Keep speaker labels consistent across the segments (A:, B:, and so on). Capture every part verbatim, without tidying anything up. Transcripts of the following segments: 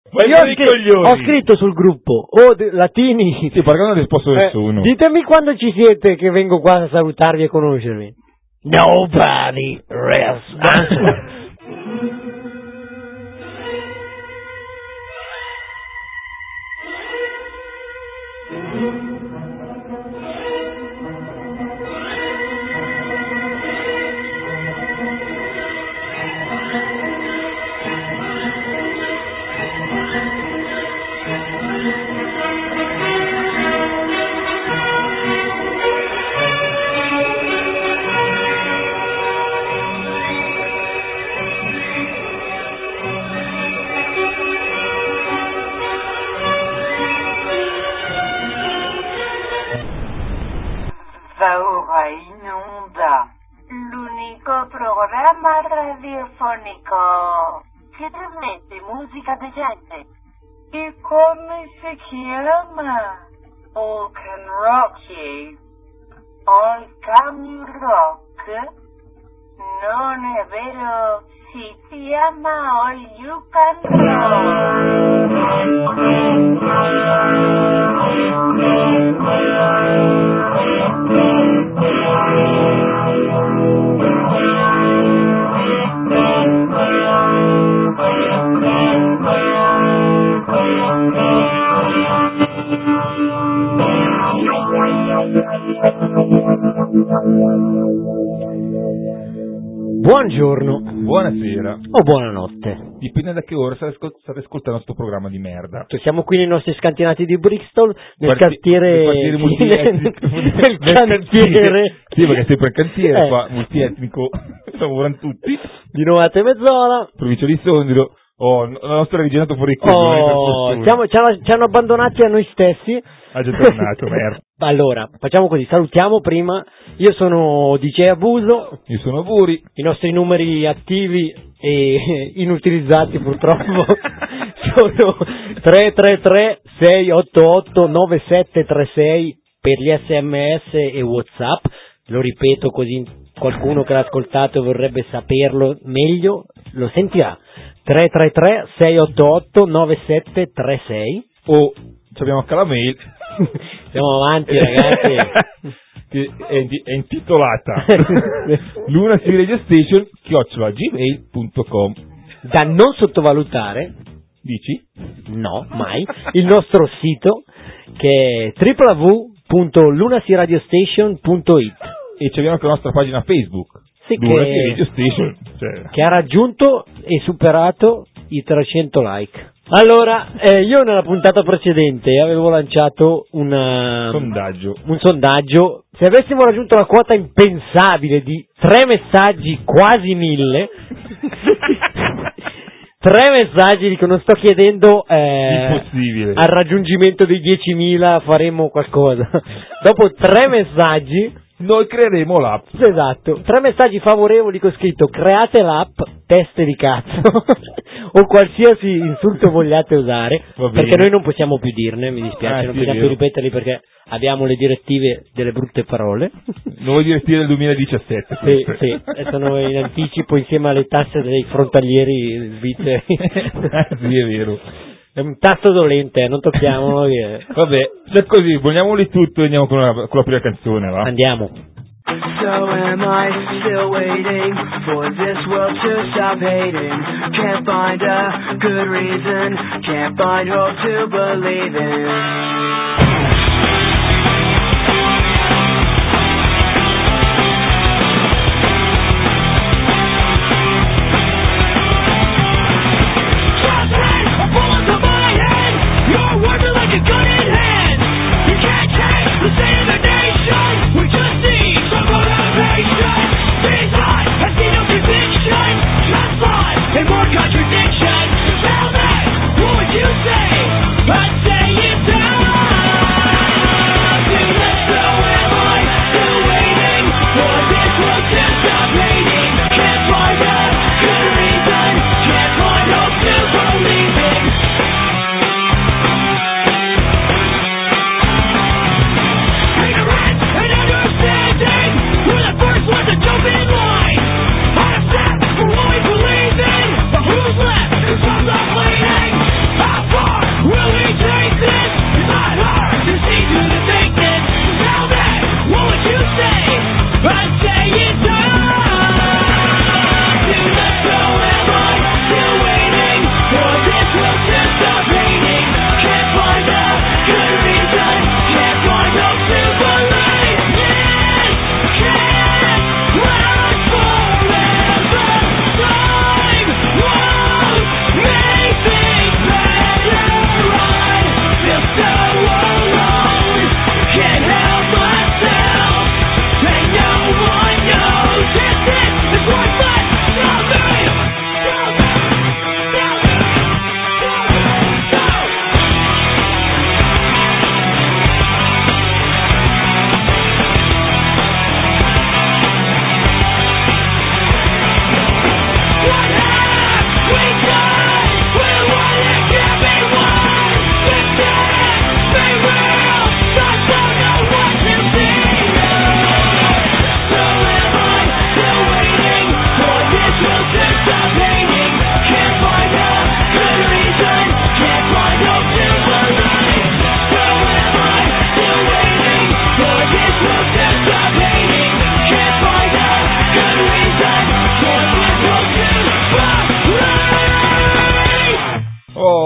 A: Ma io ho, scr- ho scritto sul gruppo, oh de- latini.
B: Sì, perché non ha risposto nessuno.
A: Eh, ditemi quando ci siete che vengo qua a salutarvi e conoscervi. Nobody else answer.
C: Va ora in onda l'unico programma radiofonico che trasmette musica decente. E come si chiama? All Can Rock You. All Can Rock? Non è vero, si chiama All You Can
A: Buongiorno.
B: Buonasera.
A: O buonanotte.
B: Dipende da che ora state ascoltando questo programma di merda.
A: Siamo qui nei nostri scantinati di Bristol, nel
B: Quarti-
A: cantiere...
B: nel quartiere multietnico.
A: nel cantiere...
B: Sì, perché è sempre il cantiere
A: Eh.
B: qua, multietnico. Lavorano tutti.
A: Di Novate Mezzola.
B: Provincia di Sondrio. Oh, la nostra originato fuori coglione, per
A: Oh,
B: fortuna.
A: siamo- ci, hanno, ci hanno abbandonati a noi stessi.
B: Ha già tornato, merda.
A: Allora, facciamo così, salutiamo prima. Io sono D J Abuso.
B: Io sono Vuri.
A: I nostri numeri attivi e inutilizzati purtroppo sono tre tre tre sei otto otto nove sette tre sei per gli sms e WhatsApp. Lo ripeto così qualcuno che l'ha ascoltato e vorrebbe saperlo meglio lo sentirà. tre tre tre sei otto otto nove sette tre sei.
B: O abbiamo anche la mail.
A: Andiamo avanti, ragazzi.
B: Che è, inti- è intitolata Lunacy Radio Station chiocciola gmail punto com.
A: Da non sottovalutare,
B: Dici?
A: no, mai, il nostro sito che è w w w punto lunacy radio station punto it.
B: E ci abbiamo anche la nostra pagina Facebook.
A: Sì,
B: Lunacy
A: che-
B: Radio Station. Cioè,
A: che ha raggiunto e superato i trecento like. Allora, eh, io nella puntata precedente avevo lanciato una,
B: sondaggio.
A: un sondaggio. Se avessimo raggiunto la quota impensabile di tre messaggi, quasi mille, tre messaggi, dico, non sto chiedendo eh,
B: Impossibile.
A: al raggiungimento dei diecimila faremo qualcosa. Dopo tre messaggi,
B: Noi creeremo l'app.
A: esatto, tre messaggi favorevoli con scritto create l'app, teste di cazzo o qualsiasi insulto vogliate usare,
B: Va bene.
A: perché noi non possiamo più dirne, mi dispiace,
B: Ah,
A: non
B: sì, è
A: possiamo più
B: vero.
A: ripeterli perché abbiamo le direttive delle brutte parole.
B: Nuove direttive del duemiladiciassette.
A: Sì,
B: queste.
A: sì, e sono in anticipo insieme alle tasse dei frontalieri svizzeri.
B: Sì, è vero.
A: È un tasto dolente, eh, non tocchiamolo. Che...
B: Vabbè, se è così, vogliamoli tutto e andiamo con la, con la prima canzone, va?
A: Andiamo.
D: So am I still waiting for this world to stop hating? Can't find a good reason, can't find hope to believe in.
E: Contradiction. Tell me, what would you say? I'd say it's time.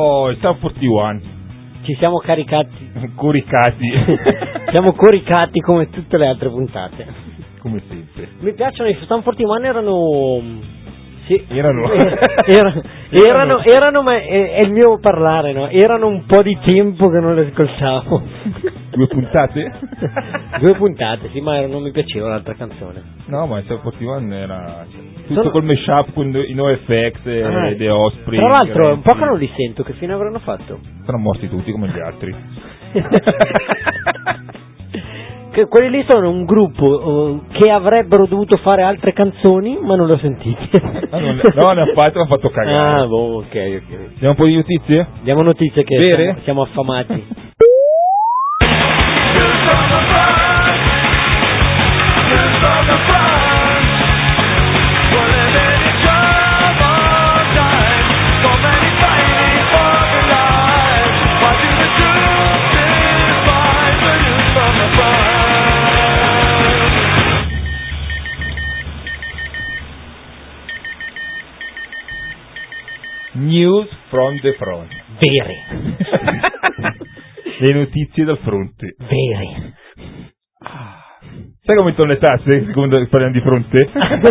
B: Oh, il Sum quarantuno.
A: Ci siamo caricati.
B: Coricati.
A: Siamo coricati come tutte le altre puntate.
B: Come sempre.
A: Mi piacciono i Sum quarantuno, erano... Sì.
B: Erano.
A: erano, erano, erano, ma è, è il mio parlare, no? Erano un po' di tempo che non le ascoltavo.
B: Due puntate?
A: Due puntate, sì, ma non mi piaceva l'altra canzone.
B: No, ma il Sum quarantuno era tutto
A: Sono...
B: col mashup con i NoFX e
A: ah,
B: The Offspring.
A: Tra l'altro è un po' che non li sento, che fine avranno fatto?
B: Sono morti tutti come gli altri.
A: Che quelli lì sono un gruppo uh, che avrebbero dovuto fare altre canzoni, ma non le ho sentite.
B: Ah, non, no, ne ha fatto, ha fatto cagare.
A: Ah, boh, ok, ok.
B: Diamo un po' di notizie?
A: Diamo notizie che
B: Vere?
A: siamo, siamo affamati.
B: News from the front.
A: Vere.
B: Le notizie dal fronte.
A: Vere.
B: Ah. Sai come aumentano le tasse secondo che parliamo di fronte?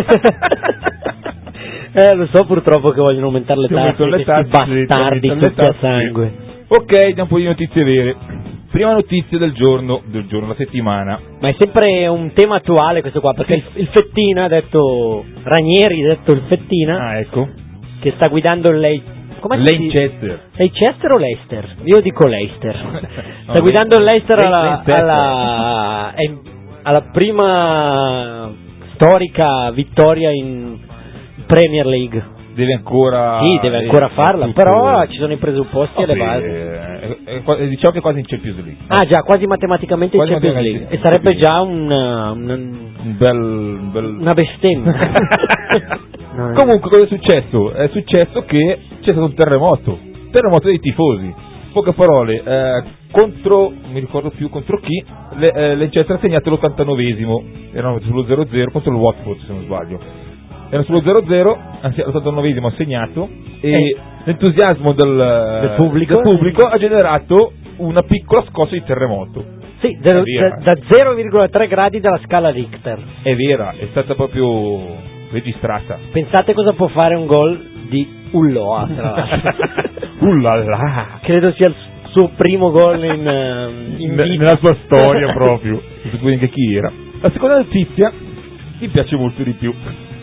A: Eh, lo so purtroppo che vogliono aumentare le
B: Si
A: tasse,
B: aumentano le
A: questi
B: tasse,
A: bastardi
B: si aumentano le
A: tutti a
B: tasse.
A: sangue.
B: Ok, diamo un po' di notizie vere. Prima notizia del giorno, del giorno, la settimana.
A: Ma è sempre un tema attuale questo qua, perché il, il Fettina, detto Ranieri, detto il Fettina,
B: Ah, ecco.
A: che sta guidando il Lei... Come si dice?
B: Leicester.
A: Leicester o Leicester? Io dico Leicester. Sta
B: No,
A: guidando il Leicester
B: Le-
A: alla,
B: Leicester.
A: alla, è- alla prima storica vittoria in Premier League.
B: Deve ancora...
A: Sì, deve ancora
B: eh,
A: farla,
B: tutto-
A: però ci sono i presupposti
B: Oh,
A: alle
B: sì,
A: basi.
B: eh, eh, eh, diciamo che è quasi in Champions League.
A: Ah già, quasi matematicamente
B: Quasi
A: in Champions League. E
B: matematicamente.
A: sarebbe già una, una,
B: Un bel... Un bel...
A: una bestemmia. No, no.
B: Comunque cosa è successo? È successo che c'è stato un terremoto, terremoto dei tifosi. Poche parole, eh, contro, non mi ricordo più contro chi, le, eh, Leicester ha segnato l'ottantanovesimo, erano sullo zero zero contro il Watford se non sbaglio. Era sullo zero zero, anzi all'ottantanovesimo ha segnato e
A: Eh.
B: l'entusiasmo del,
A: Del pubblico.
B: del pubblico ha generato una piccola scossa di terremoto.
A: Sì, zero-
B: È vera.
A: da, da zero virgola tre gradi dalla scala Richter.
B: È vera, è stata proprio registrata.
A: Pensate cosa può fare un gol di Ulloa, tra l'altro.
B: Ullala!
A: Credo sia il suo primo gol in, eh, in
B: Ne-
A: vita.
B: nella sua storia proprio. Non so neanche chi era. La seconda notizia mi piace molto di più.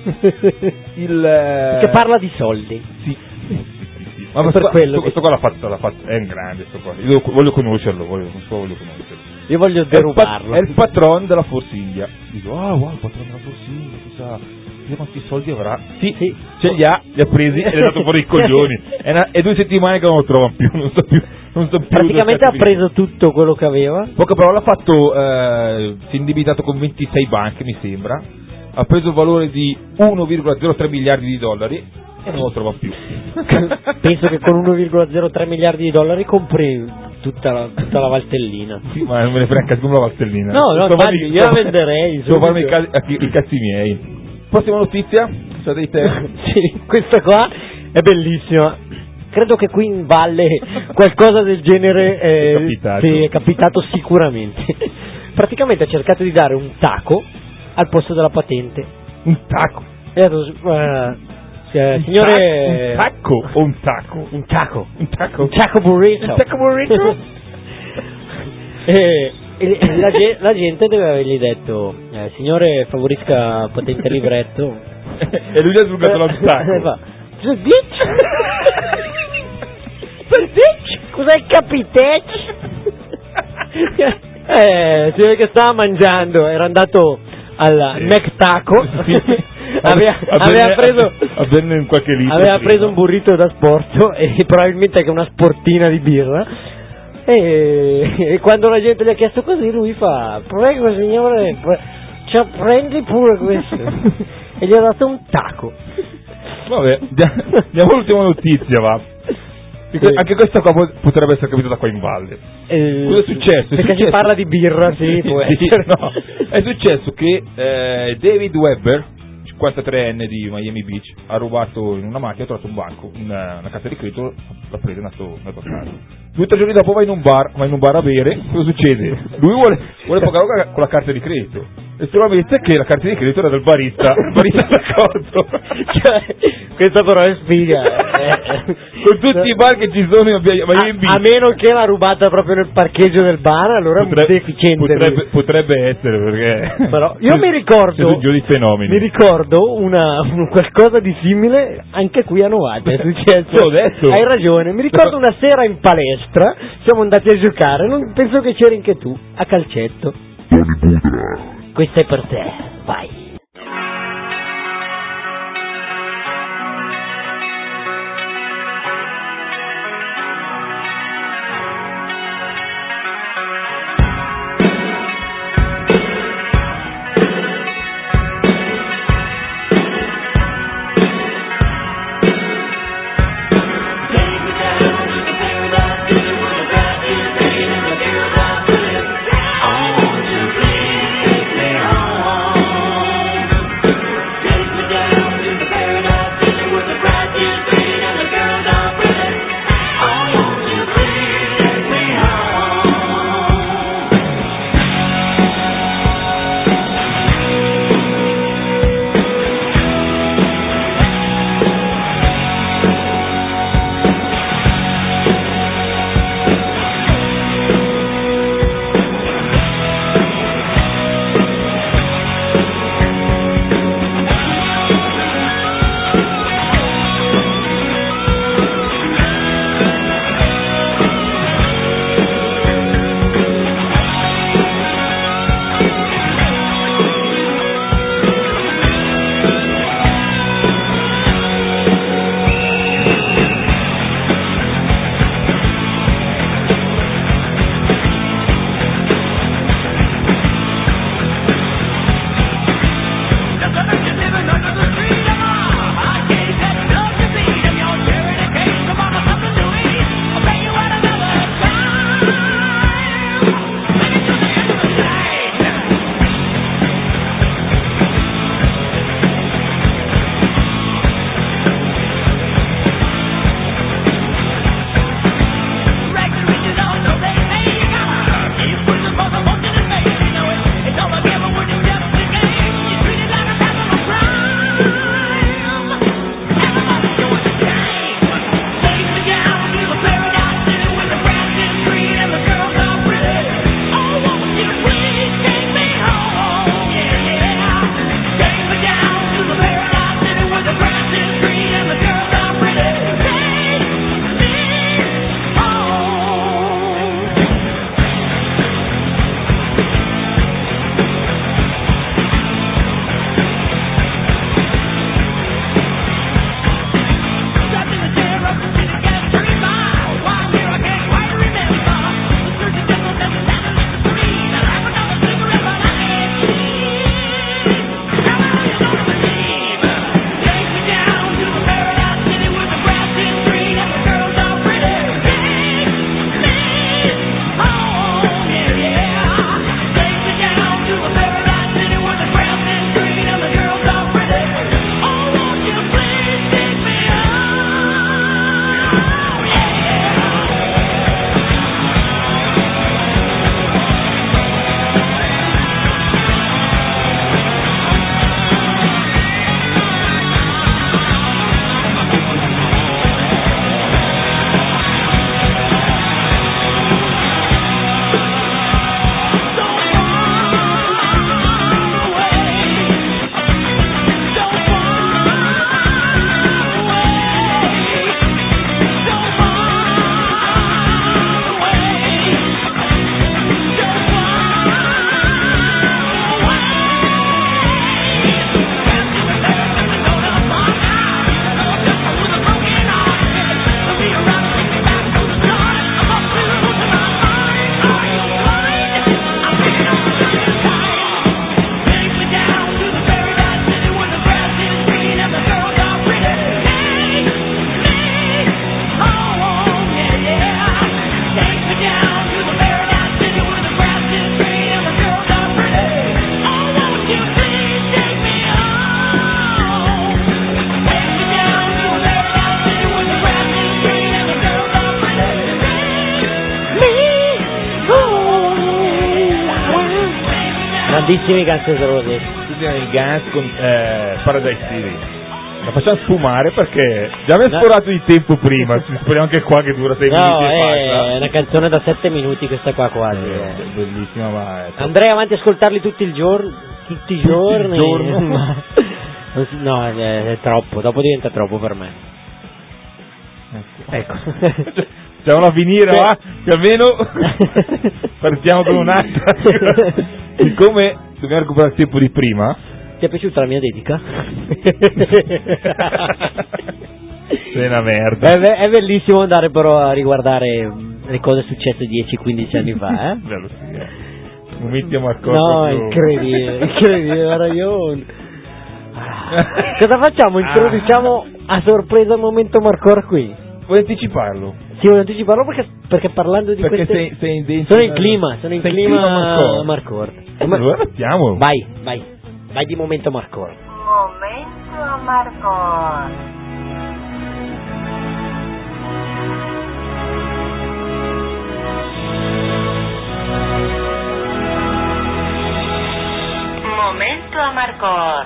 B: Il eh,
A: Che parla di soldi.
B: Sì.
A: È
B: Ma
A: per
B: questo,
A: quello
B: questo,
A: che-
B: questo qua l'ha fatto, l'ha fatto, è un grande sto qua. Io lo- voglio conoscerlo, voglio, non so, voglio conoscerlo.
A: Io voglio
B: È il, pa-
A: derubarlo.
B: è il patron della Force India. Dico, ah wow, il patron della Force India, chissà, chissà quanti soldi avrà. Sì,
A: Sì.
B: ce li ha, li ha presi e li ha dato fuori i coglioni. È, una- è due settimane che non lo trovano più, non so più. Non so più
A: Praticamente ha
B: dove cazzo
A: preso tutto quello che aveva.
B: Poca parola, ha fatto, eh, si è indebitato con ventisei banche, mi sembra, ha preso il valore di uno virgola zero tre miliardi di dollari e non lo trova più.
A: Penso che con uno virgola zero tre miliardi di dollari compri tutta la, tutta la Valtellina.
B: Sì, ma non me ne frega come la Valtellina.
A: No, no,
B: Sto
A: infatti,
B: farmi-
A: io la venderei,
B: Devo farmi i,
A: subito.
B: cazzi, i cazzi miei. Prossima notizia, sa dei te?
A: Sì, questa qua è bellissima. Credo che qui in valle qualcosa del genere eh,
B: È capitato.
A: sì, è capitato sicuramente. Praticamente ha cercato di dare un taco al posto della patente.
B: Un taco.
A: E ha detto, eh, eh,
B: Un
A: signore,
B: taco, un tacco o un taco?
A: un taco,
B: Un taco.
A: un taco burrito.
B: Un taco burrito?
A: e, e la, ge- la gente deve avergli detto, eh, signore favorisca patente libretto.
B: E lui gli ha slugato la
A: E
B: tacco.
A: fa, "The bitch?" The bitch? Cos'è capitec? eh, si vede che stava mangiando, era andato al
B: Sì.
A: Mac Taco.
B: Sì.
A: aveva,
B: Avvenne-
A: aveva preso
B: avvenne in qualche litro
A: aveva
B: prima.
A: preso un burrito da sport e probabilmente anche una sportina di birra. E, e quando la gente gli ha chiesto così, lui fa: prego signore, pre- cioè, prendi pure questo. E gli ha dato un taco.
B: Vabbè, dia- diamo l'ultima notizia, va. Perché
A: Sì.
B: anche questa qua po- potrebbe essere capitata qua in valle.
A: Eh,
B: Cosa è successo? È
A: Perché si
B: successo-
A: parla di birra, sì, può
B: Sì,
A: essere.
B: no. È successo che eh, David Webber, cinquantatreenne di Miami Beach, ha rubato in una macchina, ha trovato un banco, una, una carta di credito, l'ha presa e è andato a casa. Due o tre giorni dopo va in un bar, va in un bar a bere, cosa succede? Lui vuole, vuole pagare con la carta di credito, e solamente che la carta di credito era del barista, il barista è d'accordo.
A: Cioè, questa però è sfiga. Eh.
B: Con tutti i bar che ci sono in Miami Beach.
A: A, a meno che l'ha rubata proprio nel parcheggio del bar, allora
B: potrebbe,
A: è un deficiente.
B: Potrebbe, potrebbe essere, perché...
A: Però io mi ricordo,
B: di fenomeni.
A: mi ricordo una, un qualcosa di simile anche qui a Novate, è successo.
B: Detto.
A: Hai ragione, mi ricordo una sera in palestra, siamo andati a giocare, non, penso che c'eri anche tu, a calcetto. Questa è per te, vai.
D: Oh,
A: grandissimi Guns N' Roses.
B: Tutti i Guns con eh, Paradise City. La facciamo sfumare perché già abbiamo
A: No.
B: sforato di tempo prima, speriamo anche qua che dura sei
A: No,
B: minuti e
A: è
B: passa.
A: una canzone da sette minuti questa qua quasi.
B: Eh,
A: eh.
B: bellissima, ma è
A: Andrei avanti a ascoltarli tutti il giorno, tutti i giorni.
B: giorno.
A: ma- non si- no, è, è troppo, dopo diventa troppo per me. Ecco.
B: Facciamola a finire,
A: Sì.
B: va? Che almeno partiamo con un'altra. Siccome dobbiamo recuperare il tempo di prima.
A: Ti è piaciuta la mia dedica?
B: Sei una merda.
A: È, be- è bellissimo andare però a riguardare mh, le cose successe dieci quindici anni fa, eh?
B: Bello, sì, eh. Momenti a Marco.
A: No, è incredibile, incredibile, guarda, io... Ah. Cosa facciamo? Introduciamo a sorpresa il momento Marcor qui?
B: Vuoi anticiparlo?
A: Sì, voglio anticiparlo perché, perché parlando di
B: Perché
A: queste...
B: sei, sei in dentro.
A: Sono in clima, sono in
B: sei
A: clima,
B: Marcor.
A: Marcor.
B: Allora mettiamo.
A: Vai, vai, vai di momento Marcor.
C: Momento Marcor. Momento Marcor.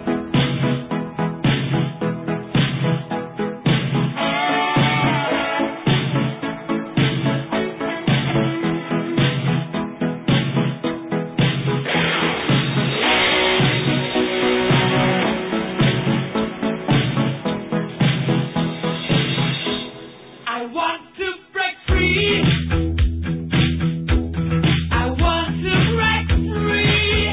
D: I want to break free. I want to break free.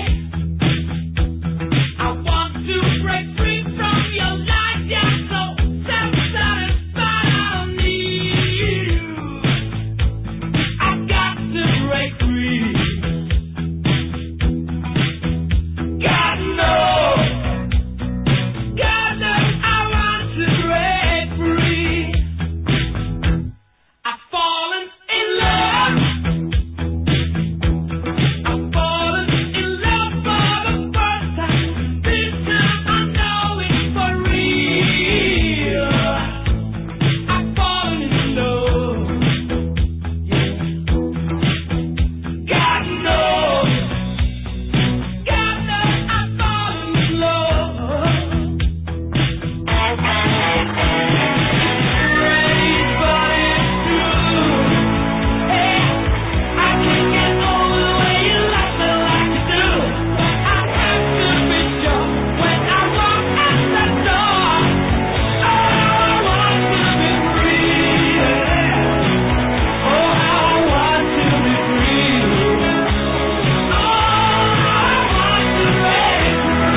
D: I want to break free from your life. You're so self-satisfied. I don't need you. I got to break free. God knows. God knows I want to break free. I've fallen in love. I've fallen in love for the first time. This time I know it's for real. I've fallen in love. Yeah. God knows. God knows I've fallen in love. Great, but it's true. Hey, I can't get over the way you like me like you do. I have to be sure when I walk out the door. Oh, I want to be free. Oh, I want to be free. Oh, I want to break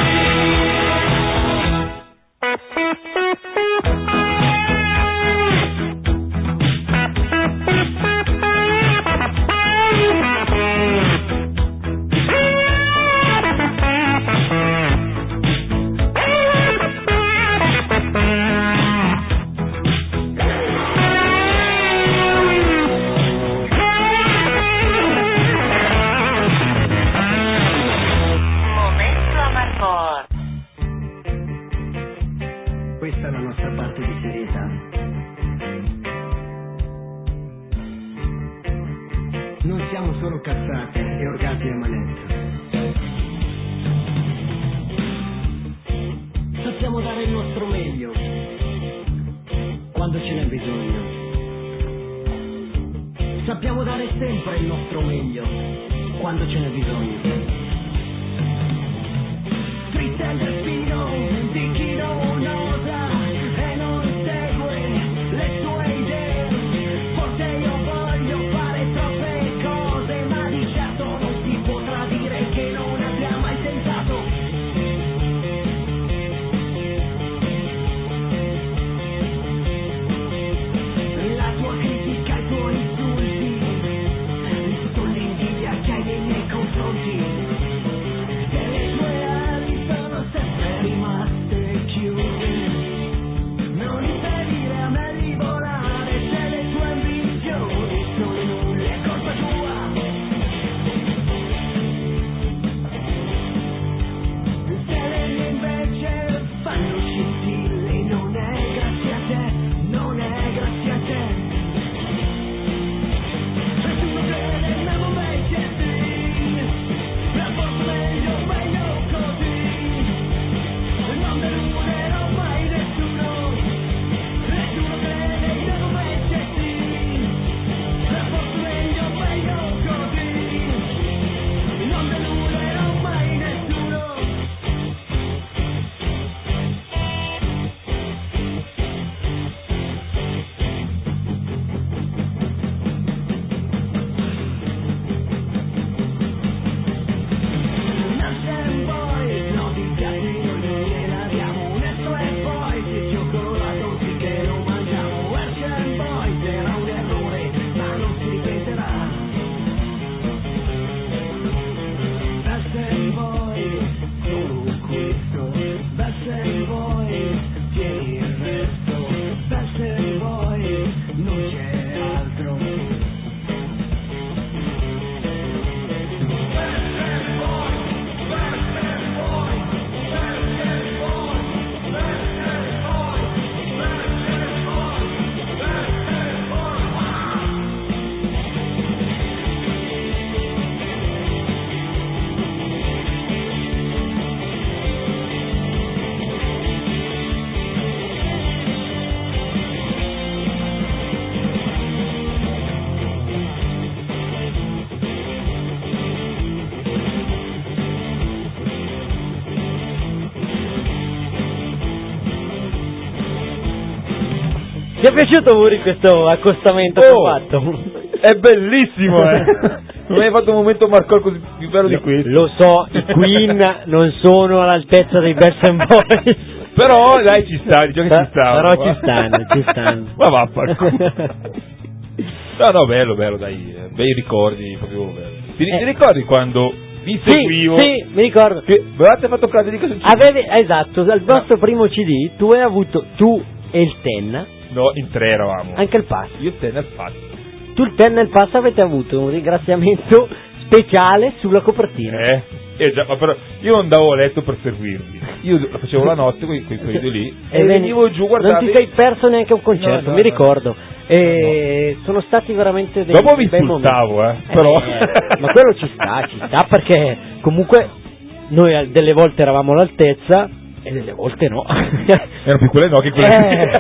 C: Momento Marcor.
E: Questa è la nostra parte di serietà. Non siamo solo cazzate e orgasmi a manetta. Sappiamo dare il nostro meglio quando ce n'è bisogno. Sappiamo dare sempre il nostro meglio quando ce n'è bisogno. Pretende fino di chi non osa e non segue le sue idee. Forse io voglio fare troppe cose, ma di certo non si potrà dire che non abbia mai tentato. La tua critica, i tuoi insulti, tutto l'invidia che hai nei miei confronti.
A: Ti è piaciuto Muri questo accostamento
B: Oh,
A: che ho fatto?
B: È bellissimo, eh! Non hai fatto un momento Marcol così più bello di questo.
A: Lo so, i Queen non sono all'altezza dei Best and Boys.
B: Però dai, ci sta, diciamo che ci sta.
A: Però ci stanno, ci stanno.
B: Ma vaffanculo. No, no, bello, bello, dai, eh, bei ricordi, proprio bello. Ti,
A: Eh.
B: ti ricordi quando vi
A: Sì,
B: seguivo?
A: sì, mi ricordo.
B: Che avevate fatto caso di cosa ci
A: Avevi, esatto, al nostro primo C D tu hai avuto, tu e il Ten,
B: No, in tre eravamo.
A: anche il Pass.
B: Io te ne fatto.
A: Tu, il Ten e il Pass avete avuto un ringraziamento speciale sulla copertina.
B: Eh? Eh già, ma però io non andavo a letto per servirvi. Io facevo la notte con quei quelli lì e,
A: veni-
B: venivo giù,
A: Non
B: guardavi.
A: ti sei perso neanche un concerto,
B: No, no,
A: mi
B: no.
A: ricordo. E sono stati veramente dei,
B: Dopo vi
A: dei bei momenti.
B: insultavo, eh, però.
A: Eh, ma quello ci sta, ci sta perché comunque noi al- delle volte eravamo all'altezza e delle volte no.
B: Erano più quelle no che quelle
A: Eh,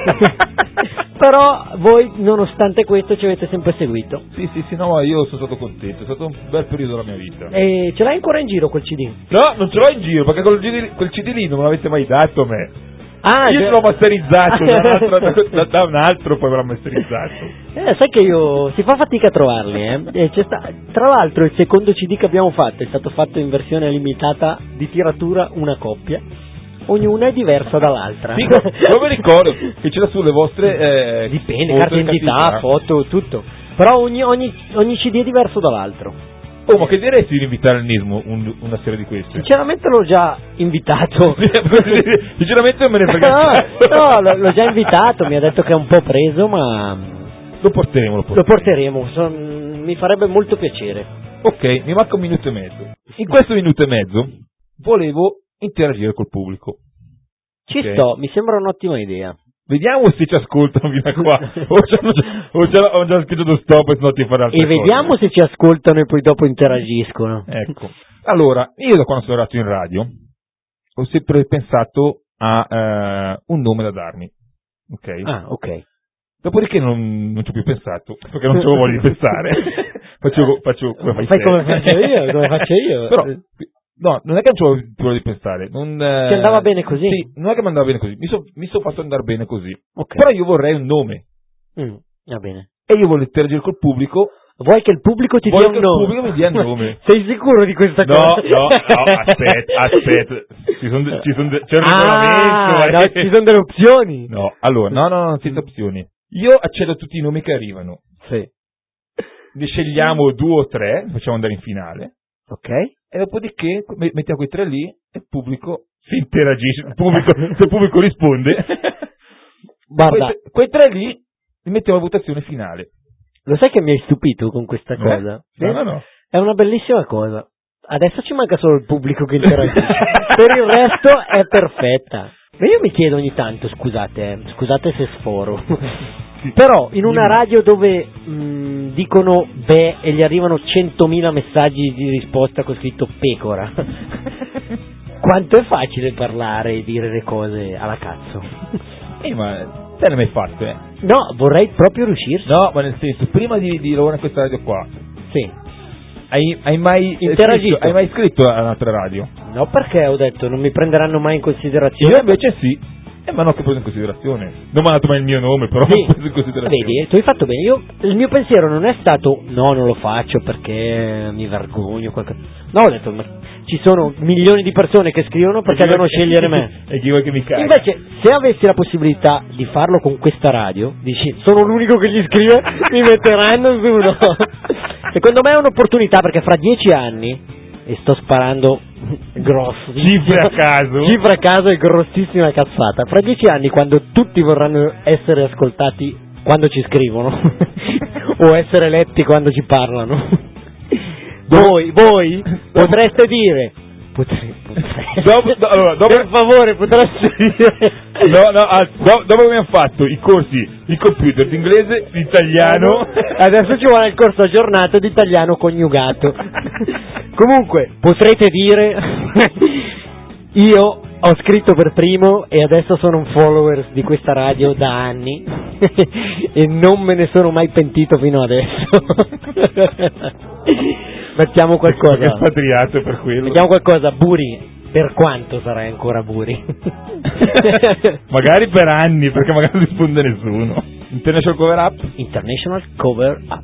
A: però voi nonostante questo ci avete sempre seguito.
B: Sì, sì, sì, no, ma io sono stato contento, è stato un bel periodo della mia vita.
A: E ce l'hai ancora in giro quel C D?
B: No, non ce l'ho in giro, perché quel C D, quel C D lì non me l'avete mai dato a me.
A: Ah,
B: Io
A: cioè-
B: ce l'ho masterizzato da un, altro, da, da- da un altro, poi me l'ho masterizzato.
A: Eh, sai che io si fa fatica a trovarli, eh? E c'è sta- tra l'altro il secondo C D che abbiamo fatto è stato fatto in versione limitata di tiratura una coppia, ognuna è diversa dall'altra.
B: Sì, non mi ricordo che c'era sulle vostre... Eh,
A: Dipende,
B: foto
A: carta
B: di
A: d'identità,
B: cattività.
A: foto, tutto. Però ogni, ogni, ogni C D è diverso dall'altro.
B: Oh, ma che diresti di invitare al Nismo un- una serie di queste?
A: Sinceramente l'ho già invitato.
B: Sinceramente non me ne frega
A: No,
B: un cazzo.
A: no, l'ho- l'ho già invitato, mi ha detto che è un po' preso, ma
B: Lo porteremo, lo porteremo.
A: lo porteremo, son- mi farebbe molto piacere.
B: Ok, mi manca un minuto e mezzo. In questo minuto e mezzo volevo interagire col pubblico.
A: Ci
B: Ok.
A: sto, mi sembra un'ottima idea.
B: Vediamo se ci ascoltano fino a qua. O ci hanno già, o ci hanno già scritto lo stop e sono andati a fare altre
A: E vediamo
B: cose.
A: se ci ascoltano e poi dopo interagiscono.
B: Ecco. Allora, io da quando sono arrivato in radio ho sempre pensato a eh, un nome da darmi. Ok?
A: Ah, ok.
B: Dopodiché non, non ci ho più pensato, perché non c'avevo voglia di pensare. facevo, facevo come fai,
A: Fai
B: te.
A: come faccio io, come faccio io.
B: Però, no, non è che non c'avevo più voglia di pensare. Non, eh,
A: Ti andava bene così?
B: Sì, non è che mi andava bene così, mi sono mi son fatto andare bene così.
A: Ok.
B: Però io vorrei un nome,
A: Mm, va bene.
B: e io voglio interagire col pubblico.
A: Vuoi che il pubblico ti
B: Vuoi
A: dia
B: che
A: un
B: il
A: nome?
B: pubblico mi dia il nome?
A: Sei sicuro di questa
B: No,
A: cosa?
B: no, no, aspetta, aspetta. Ci sono, de- ci sono de- c'è un
A: Ah,
B: regolamento.
A: no,
B: eh.
A: ci sono delle opzioni.
B: No, allora, no, no, no, senza opzioni. Io accedo a tutti i nomi che arrivano.
A: Sì.
B: Ne scegliamo due o tre, facciamo andare in finale,
A: Ok.
B: e dopodiché me- mettiamo quei tre lì e il pubblico si interagisce. Il pubblico, se il pubblico risponde,
A: Guarda,
B: quei, quei tre lì li mettiamo a votazione finale.
A: lo sai che mi hai stupito con questa
B: Eh?
A: cosa?
B: No, no, no.
A: È una bellissima cosa. Adesso ci manca solo il pubblico che interagisce. Per il resto è perfetta. Ma io mi chiedo ogni tanto, scusate, eh, scusate se sforo, però in una radio dove mh, dicono beh e gli arrivano centomila messaggi di risposta con scritto pecora, quanto è facile parlare e dire le cose alla cazzo?
B: Eh, ma te ne hai mai fatto, eh?
A: No, vorrei proprio riuscirci.
B: No, ma nel senso, prima di, di lavorare in questa radio qua,
A: Sì.
B: hai, hai mai
A: Interagito.
B: scritto- hai mai scritto a un'altra radio?
A: No, perché ho detto non mi prenderanno mai in considerazione.
B: Io invece sì. Eh, ma non che ho preso in considerazione. Non mi ha dato mai il mio nome, però
A: Sì.
B: ho preso in considerazione.
A: Vedi, tu hai fatto bene. Io, il mio pensiero non è stato no, non lo faccio perché mi vergogno. Qualcosa. No, ho detto, ma ci sono milioni di persone che scrivono perché devono scegliere me.
B: E chi vuoi che mi caga?
A: Invece, se avessi la possibilità di farlo con questa radio, dici, sono l'unico che gli scrive, mi metteranno su uno. Secondo me è un'opportunità perché fra dieci anni, e sto sparando grosso,
B: Cifre a caso.
A: cifre a caso e grossissima cazzata, fra dieci anni quando tutti vorranno essere ascoltati quando ci scrivono o essere letti quando ci parlano, voi, voi potreste dire potre- potreste-
B: Dopo- do- allora, dopo-
A: per favore potreste dire
B: No, no, ah, do- dopo che abbiamo fatto i corsi di computer, di inglese, di italiano,
A: adesso ci vuole il corso aggiornato di italiano coniugato. Comunque potrete dire io ho scritto per primo e adesso sono un follower di questa radio da anni e non me ne sono mai pentito fino adesso. Mettiamo qualcosa.
B: Perché è spatriato per quello.
A: Mettiamo qualcosa, Buri. Per quanto sarai ancora Buri?
B: Magari per anni, perché magari non risponde nessuno. International Cover Up.
A: International Cover Up.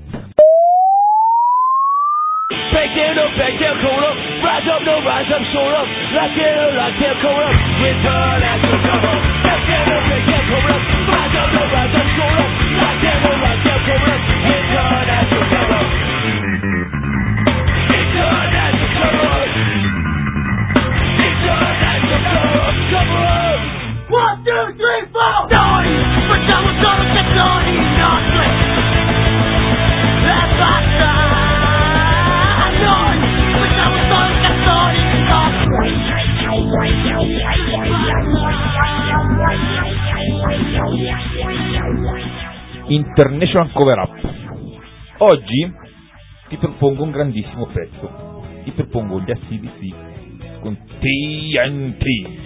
E: Back down up, back down, cold up. Rise up, no rise up, showed up. Lock down, lock down, cold up. Return as you come up. Back down up, back down, cold up. Rise up, no rise up, showed up. Lock down, no lock down, cold up. Return as you come up. Return as you come up. Return as you come up. Come on. One, two, three, four. Noi facciamo solo canzoni nostre. E basta. Noi facciamo solo canzoni nostre.
B: International Cover Up. Oggi ti propongo un grandissimo pezzo. Ti propongo gli A C D C con T N T.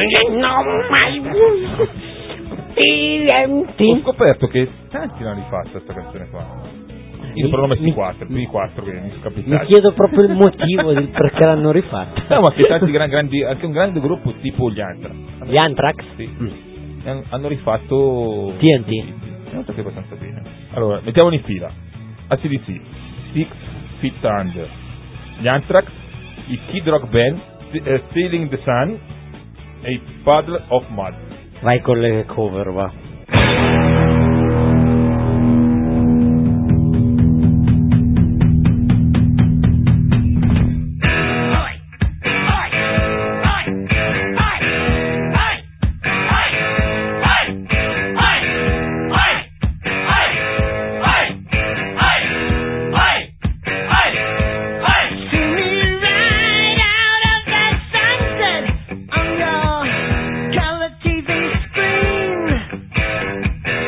B: Ho scoperto che tanti l'hanno rifatta questa canzone qua. Io però l'ho messi quattro, i primi quattro che mi sono capitati.
A: Mi chiedo proprio il motivo del perché l'hanno rifatta.
B: No, ma che tanti gran, grandi, anche un grande gruppo tipo gli Anthrax.
A: Gli Anthrax?
B: Sì.
A: Mm.
B: Han- hanno rifatto
A: T N T.
B: Hanno fatto abbastanza bene. Allora, mettiamoli in fila. A C D C, Six Feet Under, gli Anthrax, i Kid Rock Band, uh, Stealing the Sun e i Puddle of Mud.
A: Vai con le cover, va.
E: On your color T V screen.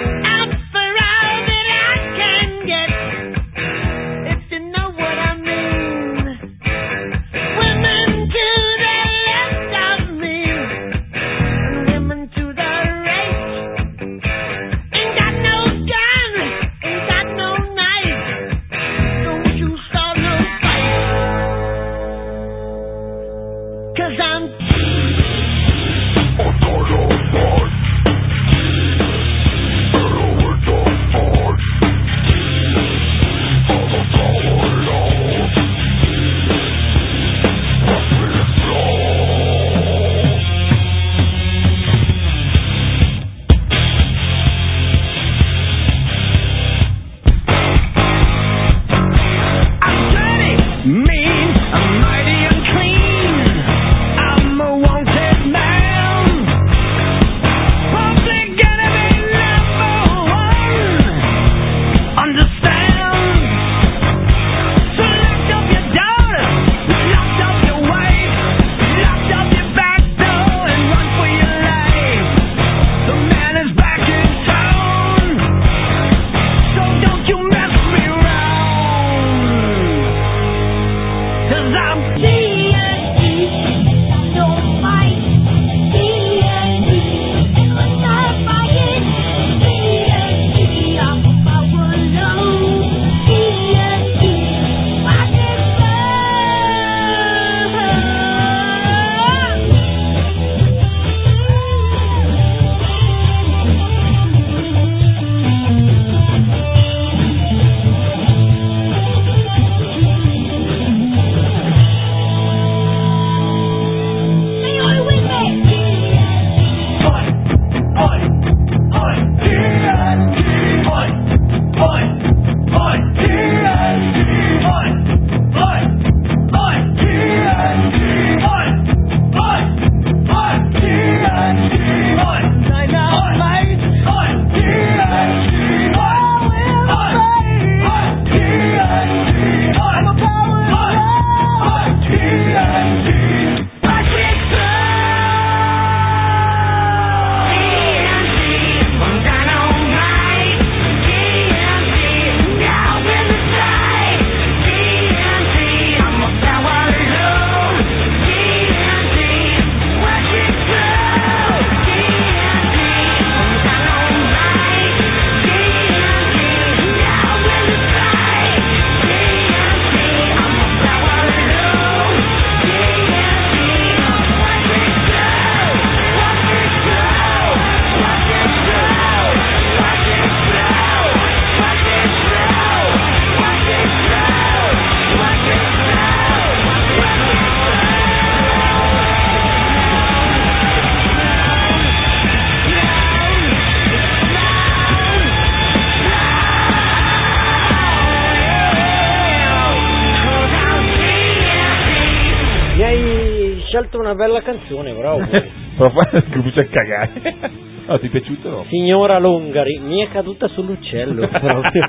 A: scelto una bella canzone, bravo.
B: Però poi comincia a cagare. No, ti è piaciuto no?
A: Signora Longari, mi è caduta sull'uccello proprio.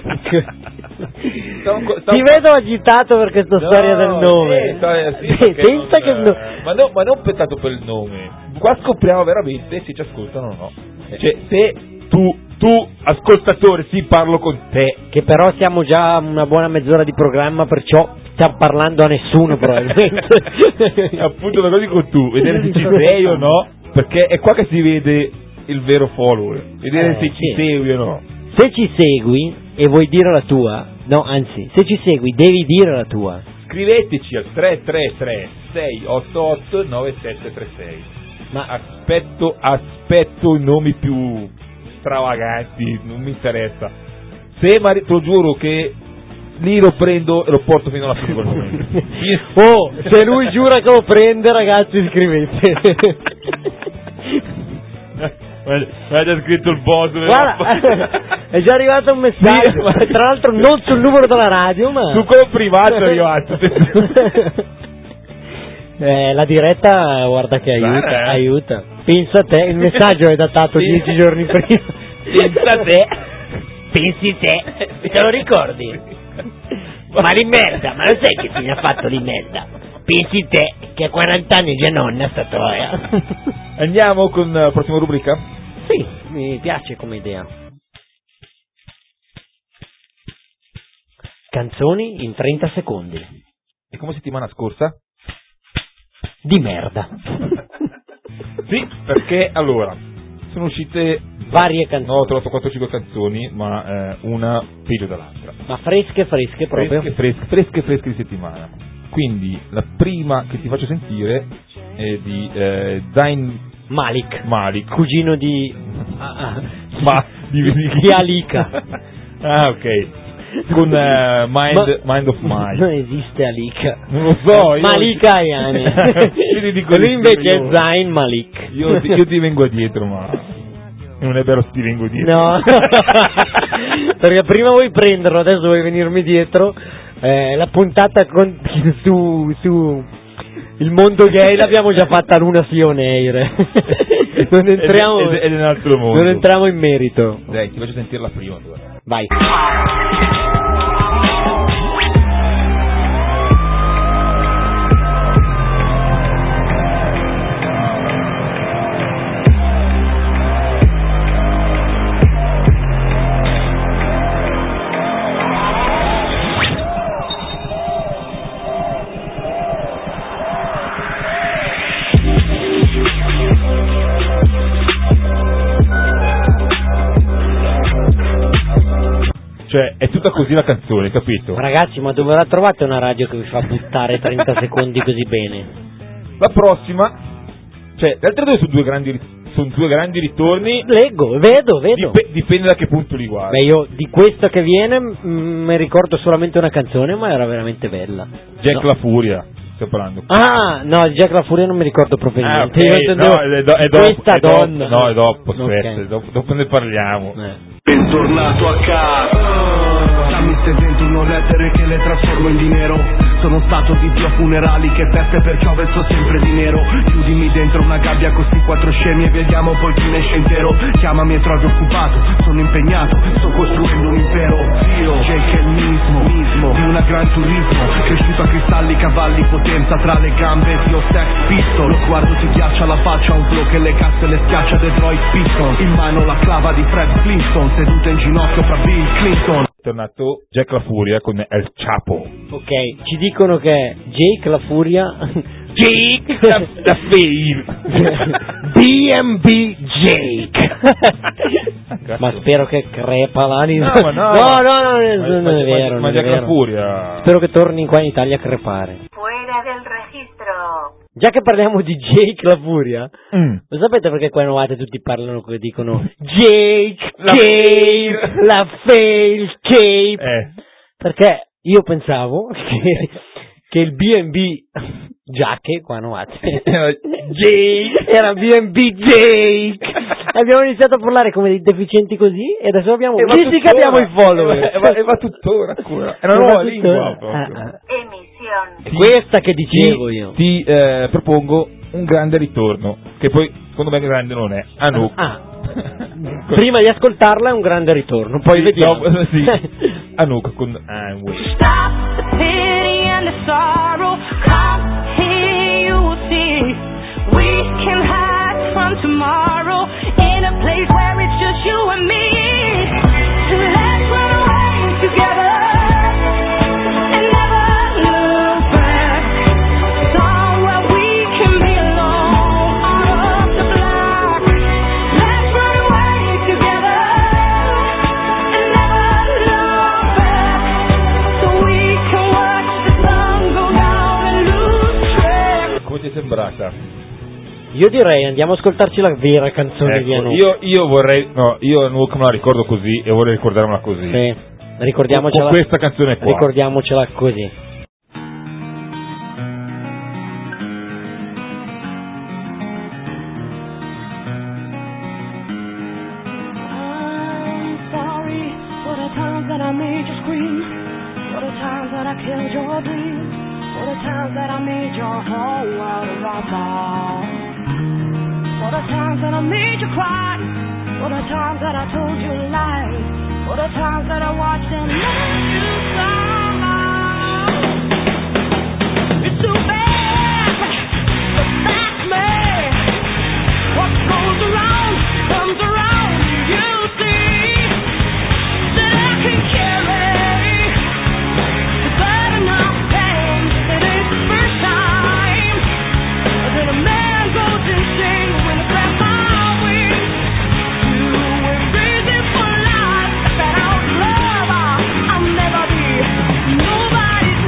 B: Stavo, stavo...
A: Ti vedo agitato per questa
B: no,
A: storia del nome.
B: Eh, sta- sì,
A: Sì, pensa
B: non,
A: che no-
B: ma, no, ma non pezzato per il nome. Qua scopriamo veramente se ci ascoltano o no. Cioè, se tu, tu, ascoltatore, sì, parlo con te.
A: Che però siamo già una buona mezz'ora di programma, perciò stiamo parlando a nessuno probabilmente.
B: Appunto, la cosa dico tu, vedere se ci sei o no, perché è qua che si vede il vero follower, vedere
A: Eh,
B: se ci
A: sì.
B: segui o no.
A: Se ci segui e vuoi dire la tua, no, anzi, se ci segui devi dire la tua.
B: Scriveteci al tre tre tre sei otto otto nove sette tre sei.
A: Ma
B: Aspetto, aspetto i nomi più stravaganti, non mi interessa. Se Mari, te lo giuro che lì lo prendo e lo porto fino alla fine del momento.
A: oh, se lui giura che lo prende, ragazzi, scrivete.
B: Ma già scritto il boss.
A: Guarda, è già arrivato un messaggio,
B: Sì, ma-
A: tra l'altro non sul numero della radio, ma
B: su quello privato è arrivato.
A: eh, la diretta, guarda che aiuta,
B: Guarda, eh.
A: aiuta. Pensa a te, il messaggio è datato
B: Sì.
A: dieci giorni prima.
B: Pensa te.
A: Pensi te, te lo ricordi? Ma di merda, ma lo sai che fine ha fatto di merda? Pensi te che a quaranta anni già nonna sta troia.
B: Andiamo con la prossima rubrica?
A: Sì, mi piace come idea. Canzoni in trenta secondi.
B: E come settimana scorsa?
A: Di merda.
B: Sì, perché allora sono uscite
A: Varie
B: no, ho
A: canzoni.
B: trovato quattro o cinque canzoni, ma eh, una peggio dell'altra.
A: Ma fresche, fresche proprio.
B: Fresche, fresche, fresche, fresche di settimana. Quindi la prima che ti faccio sentire è di eh, Zayn
A: Malik,
B: Malik.
A: cugino di... ah, ah.
B: Ma di,
A: di Alika.
B: Ah, ok. Con eh, Mind,
A: Ma-
B: Mind of
A: Non
B: Mine.
A: esiste Alika.
B: Non lo so. Io
A: Malika Ayani.
B: Io ti dico
A: Lui
B: di
A: invece
B: più, io-
A: è Zayn Malik.
B: Io, ti- io ti vengo dietro, ma non è vero, ti vengo dietro.
A: No, perché prima vuoi prenderlo, adesso vuoi venirmi dietro. Eh, la puntata con, su, su il mondo gay l'abbiamo già fatta l'una sì on air. Non entriamo,
B: Ed è- ed è un altro mondo.
A: non entriamo in merito.
B: Dai, ti faccio sentire la prima allora.
A: Vai.
B: Cioè, è tutta così la canzone, capito?
A: Ragazzi, ma dove la trovate una radio che vi fa buttare trenta secondi così bene?
B: La prossima, cioè, le altre due sono due grandi, ri- sono due grandi ritorni.
A: Leggo, vedo, vedo.
B: Dip- dipende da che punto li guardi.
A: Beh, io di questa che viene mm, mi ricordo solamente una canzone, ma era veramente bella.
B: Jack
A: No.
B: la Furia, sto parlando.
A: Ah, no, di Jack la Furia non mi ricordo proprio
B: Ah,
A: niente.
B: ok,
A: Io intendevo
B: no, è, do- è dopo,
A: questa
B: è dopo-
A: donna.
B: no, è dopo,
A: Ok.
B: aspetta, dopo, dopo ne parliamo.
A: Eh.
F: Bentornato a casa. Dammi se ventuno lettere che le trasformo in dinero. Sono stato di più a funerali che feste, perciò verso sempre di nero. Chiudimi dentro una gabbia con sti quattro scemi e vediamo poi chi ne esce intero. Chiamami e trovi occupato, sono impegnato, sto costruendo un impero. Zio, Jake è il mismo, mismo di una gran turismo. Cresciuto a cristalli, cavalli, potenza tra le gambe, zio Sex Pistol. Lo sguardo ti ghiaccia la faccia, un flow che le casse le schiaccia Detroit Piston. In mano la clava di Fred Flintstone, seduta in ginocchio fra Bill Clinton.
B: È tornato Jack la Furia con El Chapo.
A: Ok, ci dicono che è Jake la Furia.
B: Jake la, la Fave.
A: B and B Jake. Ma spero che crepa l'anima.
B: No, ma no.
A: no, no, no,
B: Ma-
A: non
B: ma-
A: è vero.
B: ma
A: non è
B: Jack la
A: vero.
B: Furia.
A: Spero che torni qua in Italia a crepare.
C: Fuera del registro.
A: Già che parliamo di Jake la Furia,
B: Mm.
A: lo sapete perché qua in Novate tutti parlano che dicono Jake,
B: La
A: Cape,
B: Fave.
A: la Fail, Cape?
B: Eh.
A: Perché io pensavo che, che il B and B Giacche qua a Novate
B: Jake.
A: era B and B Jake. Abbiamo iniziato a parlare come dei deficienti così e adesso abbiamo
B: E va
A: visti che
B: tuttora.
A: abbiamo i follower.
B: E va, e va tuttora ancora. È una
A: E va
B: nuova
A: tuttora.
B: lingua proprio.
A: Ah, ah.
C: Emisión
A: È questa che dicevo
B: ti,
A: io.
B: Ti eh, propongo un grande ritorno, che poi secondo me grande non è, Anouk.
A: Ah. Prima di ascoltarla è un grande ritorno, poi
B: sì,
A: vediamo.
B: No, sì. Anouk con I'm Waiting.
E: Stop the pity and the sorrow. Come here, you will see. We can hide from tomorrow in a place where it's just you and me. Let's run away together and never look back. Somewhere we can be alone out of the black. Let's run away together and never look back. So we can watch the sun go down and lose track.
B: Come ti è sembrata?
A: Io direi andiamo a ascoltarci la vera canzone
B: Ecco,
A: di Anouk.
B: io, io vorrei, no, io Anouk me la ricordo così e vorrei ricordarmela così.
A: Sì, ricordiamocela.
B: Con questa canzone qua.
A: Ricordiamocela così.
E: I'm sorry for the times that I made you scream, for the times that I killed your dreams, for the times that I made your whole world rumble, for the times that I made you cry, for the times that I told you lies, for the times that I watched and let you suffer. It's too bad, but that's me. What goes around comes around. You see that I can carry the burden of pain. It ain't the first time that a man goes insane when I grab my wings. You embrace it for life. That out love, I'll never be nobody's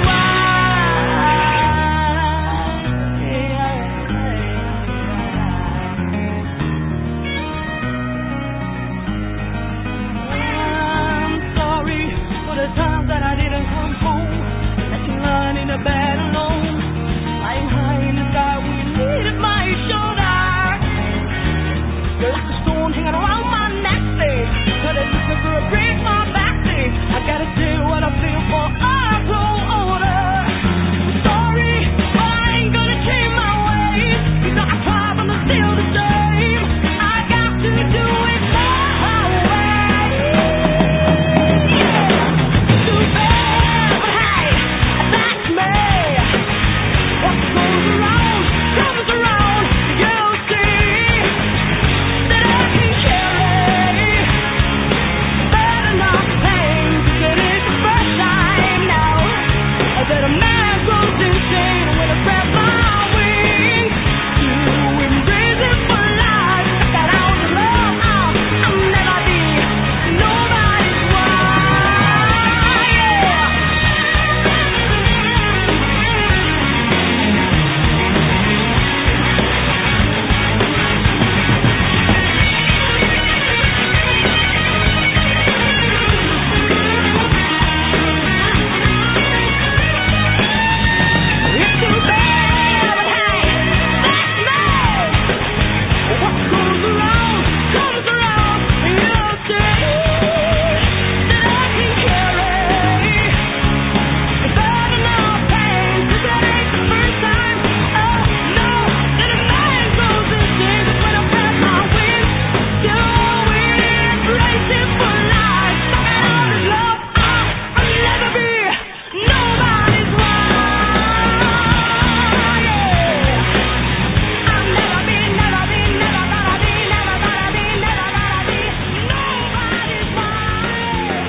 E: I'm sorry for the times that I didn't come home. Let you learn in the bed alone. Flying high in the sky, we needed my shoulder. There's a stone hanging around my neck, say, but it's never a break my back, say. I gotta say what I feel for I grow older. Sorry, but I ain't gonna change my ways. You know I promise I'm still the same. I got to do it my way. Too bad, but hey, that's me. What goes around comes around. You see that I can carry the burden of pain. It is the first time now that a man goes insane when I grab my wings. You embrace it for life. That out of love, I'll, I'll never be nobody's wife. Yeah. It's too bad, but hey, that's me. What goes around comes around. You say that I can carry the burden of pain. 'Cause that ain't the first time, oh no, that a man goes insane. 'Cause when I grab my wings, you embrace it for life. Out of love, I'll, I'll never be nobody's wife. Yeah. I'll never be, never be, never gonna be, never gonna be, never gonna be nobody's wife.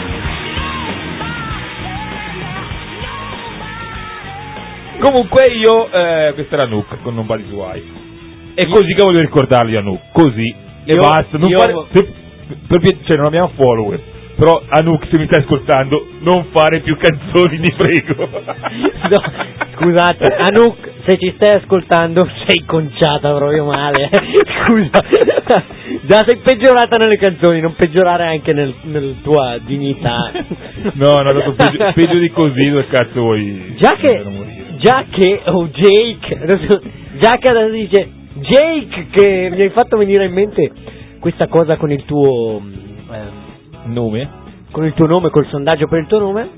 E: Nobody,
B: Comunque io, eh, questa era Anouk con Nobody's Wife. È così che voglio ricordarli Anouk, così. E
A: Io-
B: basta, non
A: io-
B: fare, se, per pie- cioè non abbiamo follower. Però Anouk, se mi stai ascoltando, non fare più canzoni, ti prego.
A: No, scusate, Anouk, se ci stai ascoltando sei conciata proprio male. Scusa, già sei peggiorata nelle canzoni, non peggiorare anche nel, nel tua dignità.
B: No, no, è stato peggio, peggio di così, dove cazzo vuoi
A: Già che,
B: andare a morire?
A: già che, oh Jake, adesso- già che adesso dice Jake, che mi hai fatto venire in mente questa cosa con il tuo, ehm,
B: Nome?
A: con il tuo nome, col sondaggio per il tuo nome.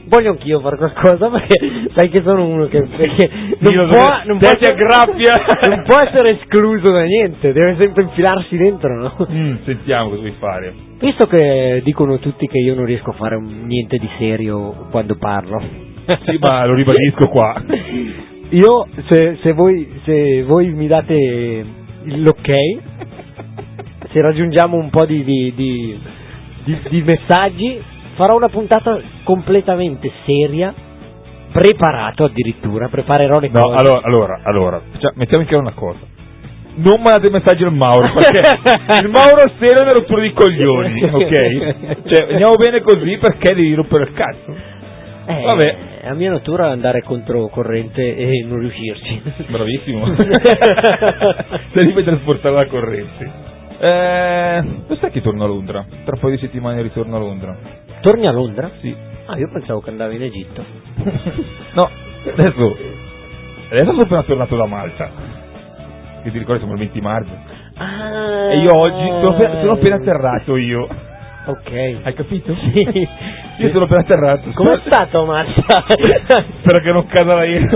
A: voglio anch'io fare qualcosa perché sai che sono uno che perché non,
B: Io
A: può,
B: dove-
A: non,
B: te
A: può
B: ti
A: essere,
B: aggrappia.
A: non può essere escluso da niente, deve sempre infilarsi dentro, no?
B: Mm, sentiamo cosa vuoi fare.
A: Visto che dicono tutti che io non riesco a fare un- niente di serio quando parlo.
B: Sì, ma lo ribadisco qua.
A: Io, se, se, voi, se voi mi date l'ok, se raggiungiamo un po' di, di, di, di, di messaggi, farò una puntata completamente seria, preparato addirittura, preparerò le
B: No,
A: cose.
B: allora, allora, allora, cioè, mettiamo in chiaro una cosa. Non mandate messaggi al Mauro, perché il Mauro sera è una rottura di coglioni, ok? Cioè, andiamo bene così perché devi rompere il cazzo.
A: Eh,
B: Vabbè.
A: La mia natura è andare contro corrente e non riuscirci.
B: Bravissimo. Devi per trasportare la corrente. Eh, lo sai che torno a Londra? Tra un po' di settimane ritorno a Londra.
A: Torni a Londra?
B: Sì.
A: Ah, io pensavo che andavi in Egitto.
B: No, adesso adesso sono appena tornato da Malta. Che ti ricordi siamo il venti marzo.
A: Ah.
B: E io oggi sono appena, sono appena atterrato io.
A: Ok.
B: Hai capito?
A: Sì.
B: Io sono appena atterrato.
A: Com'è stato, Marcia?
B: Spero che non cada la io.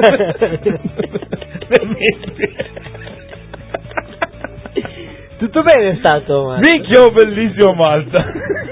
A: Tutto bene è stato, Marcia?
B: Minchia, oh, bellissimo Malta.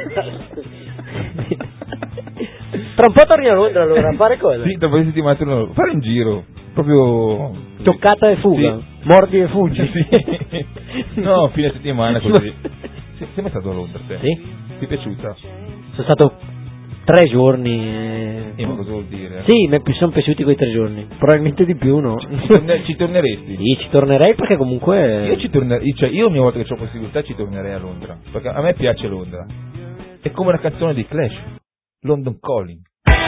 A: Tra un po' torni a Londra allora, a fare cosa?
B: Sì, tra un po' di settimane torno. Fare un giro. Proprio
A: Toccata e fuga?
B: Sì.
A: Mordi e fuggi?
B: Sì. No, fine settimana così. Sì, sei mai stato a Londra te?
A: Sì.
B: Ti è piaciuta?
A: Sono stato tre giorni. E...
B: Eh, ma cosa vuol dire?
A: Sì, mi sono piaciuti quei tre giorni. Probabilmente di più, no?
B: Ci, torne- ci torneresti?
A: Sì, ci tornerei perché comunque.
B: Io ci tornerei, cioè io ogni volta che ho possibilità ci tornerei a Londra. Perché a me piace Londra. È come una canzone di Clash. London Calling.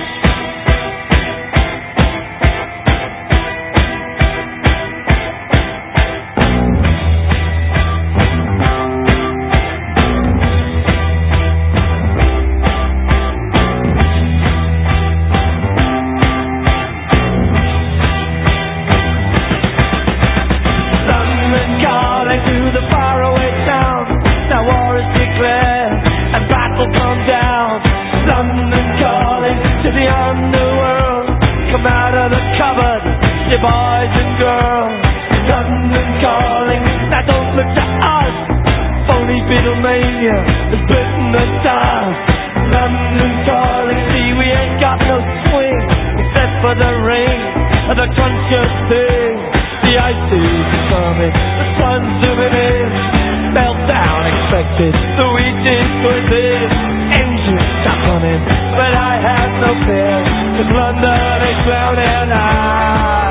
E: Boys and girls, London calling. Now don't look to us. Phony Beatlemania has bitten the dust. London calling. See, we ain't got no swing except for the rain and the crunch of thing. The ice is coming, the sun's zooming in. Meltdown expected, the wheat is good in. Engines stop running, but I have no fear, 'cause London is drowning out.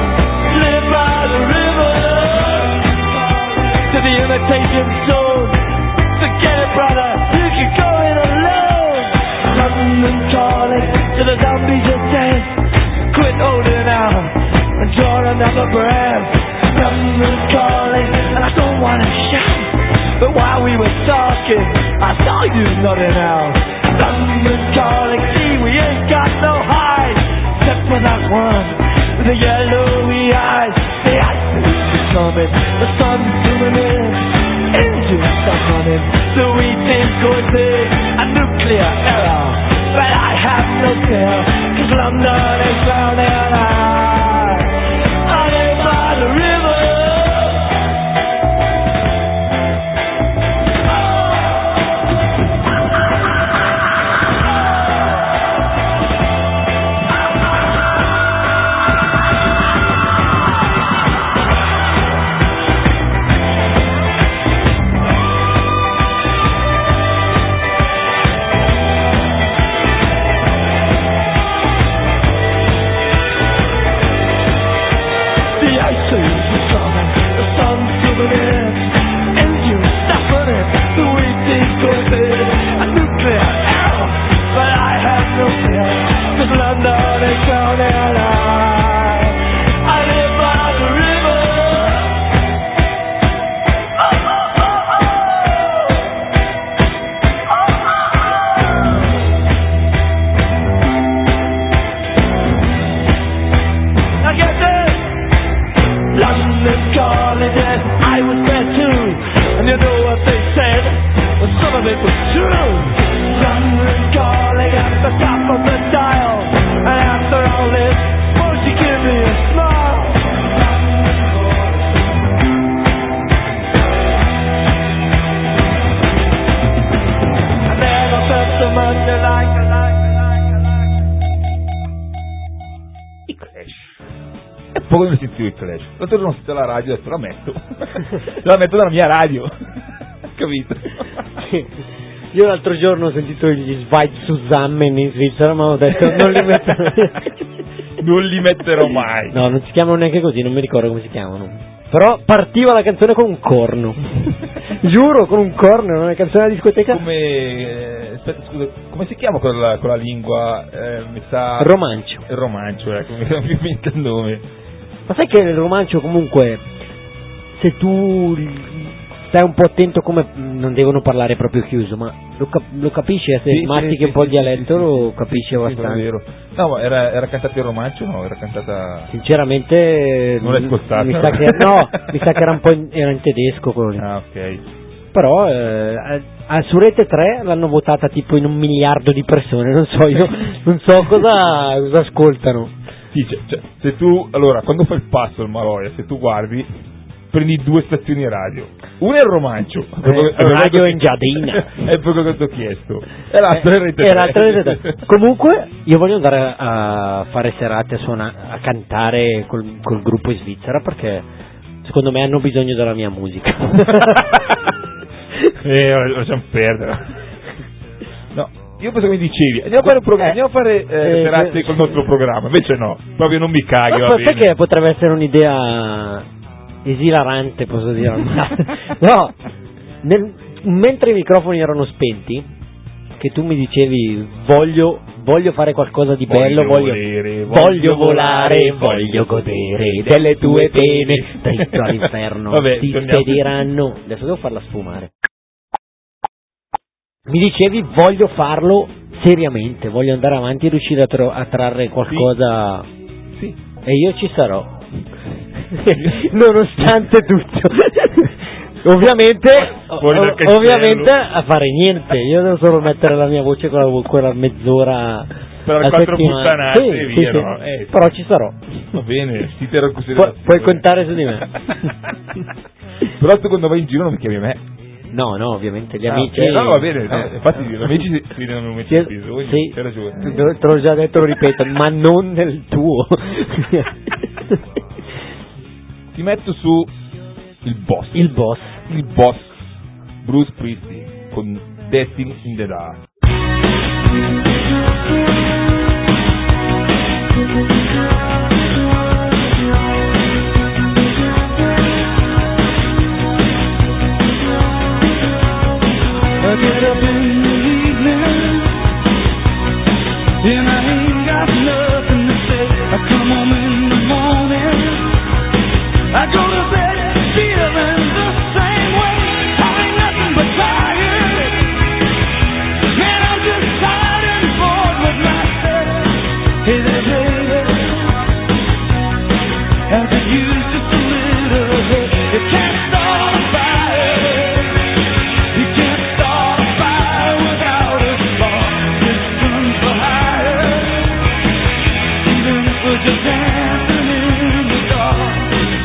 E: To the imitation zone. Forget it, brother, you can go it alone. London calling to the zombies of death. Quit holding out and draw another breath. London calling, and I don't wanna shout, but while we were talking, I saw you nodding out. London calling, see, we ain't got no hide, except for that one with the yellowy eyes. The ice is coming, the sun's zooming in, engines stop running, the wheat is going big, a nuclear error, but I have no fear, 'cause London is drowning out. I live by the river. Some of it was true. London calling at the top of the dial.
B: i Clash. E poi non sentivo i Clash. L'altro giorno ho sentito la radio e ho detto la metto. La metto dalla mia radio. Capito?
A: Io l'altro giorno ho sentito gli Schweiz Zusammen in Svizzera, ma ho detto non li metterò.
B: Non li metterò mai.
A: No, non si chiamano neanche così, non mi ricordo come si chiamano. Però partiva la canzone con un corno. Giuro, con un corno, era una canzone da discoteca.
B: Come eh, aspetta, scusa, come si chiama quella con la lingua? Eh, mi sa
A: Romancio.
B: Il romancio, ecco, mi viene in mente il nome.
A: Ma sai che il romancio comunque, se tu stai un po' attento, come non devono parlare proprio chiuso, ma lo, cap- lo capisci, se
B: Sì,
A: mastichi
B: sì,
A: un po'
B: sì,
A: il dialetto
B: sì,
A: lo
B: sì,
A: capisci
B: sì,
A: abbastanza.
B: è vero. No, ma era, era cantata in romancio o no? Era cantata...
A: Sinceramente
B: Non l'hai ascoltata?
A: mi sa che no, mi sa che era un po' in, era in tedesco quello lì.
B: Ah, ok.
A: Però eh, a, su Rete tre l'hanno votata tipo in un miliardo di persone, non so, io non so cosa, cosa ascoltano.
B: Sì, cioè, cioè, se tu, allora, quando fai il passo al Maloia, se tu guardi, prendi due stazioni radio. Una è il romancio,
A: Eh, radio in Giardina.
B: È quello che ti ho chiesto. E l'altra è Rete
A: E
B: tre.
A: l'altra è Rete tre. Comunque io voglio andare a fare serate a, suona- a cantare col, col gruppo in Svizzera, perché secondo me hanno bisogno della mia musica.
B: Eh, lasciamo perdere. No, io penso che mi dicevi, andiamo a fare, un programma,
A: Eh,
B: andiamo a fare eh,
A: eh,
B: serate
A: eh,
B: col nostro programma, invece no, proprio non mi caghi,
A: Ma
B: va
A: sai
B: bene.
A: che potrebbe essere un'idea esilarante, posso dire? No, nel- mentre i microfoni erano spenti, che tu mi dicevi voglio, voglio fare qualcosa di bello, voglio,
B: volere,
A: voglio volare, voglio godere delle tue pene, dritto all'inferno,
B: Vabbè,
A: ti
B: torniamo-
A: spediranno. Adesso devo farla sfumare. Mi dicevi voglio farlo seriamente, voglio andare avanti e riuscire a, tro- a trarre qualcosa,
B: Sì.
A: e io ci sarò. Nonostante tutto. Ovviamente,
B: Fuori dal
A: ov-
B: castello.
A: ovviamente a fare niente, io devo solo mettere la mia voce con la, quella mezz'ora
B: Per le
A: a
B: quattro
A: settimana.
B: puttanate
A: Sì,
B: e
A: sì,
B: via,
A: sì.
B: no? Eh,
A: Però ci sarò.
B: Va bene, ti terrò in
A: Pu-
B: considerazione.
A: puoi contare su di me.
B: Però tu quando vai in giro non mi chiami me.
A: No, no, ovviamente gli
B: Ah,
A: amici.
B: ok, no, va bene, no,
A: Eh.
B: infatti gli amici si, si devono
A: Sì,
B: mettere in bisogno,
A: sì,
B: c'hai ragione.
A: te te l'ho già detto, lo ripeto, ma non nel tuo.
B: Ti metto su il boss.
A: Il boss.
B: Il boss Bruce Springsteen con Dancing in the Dark.
E: I get up in the evening and I ain't got nothing to say. I come home in the morning, I go to bed feeling the same way. I ain't nothing but tired, man, I'm just tired and bored with myself. Hey there, baby, as it used just a little bit. You can't start a fire. You can't start a fire without a spark. This gun's for hire. Even if we're just dancing in the dark.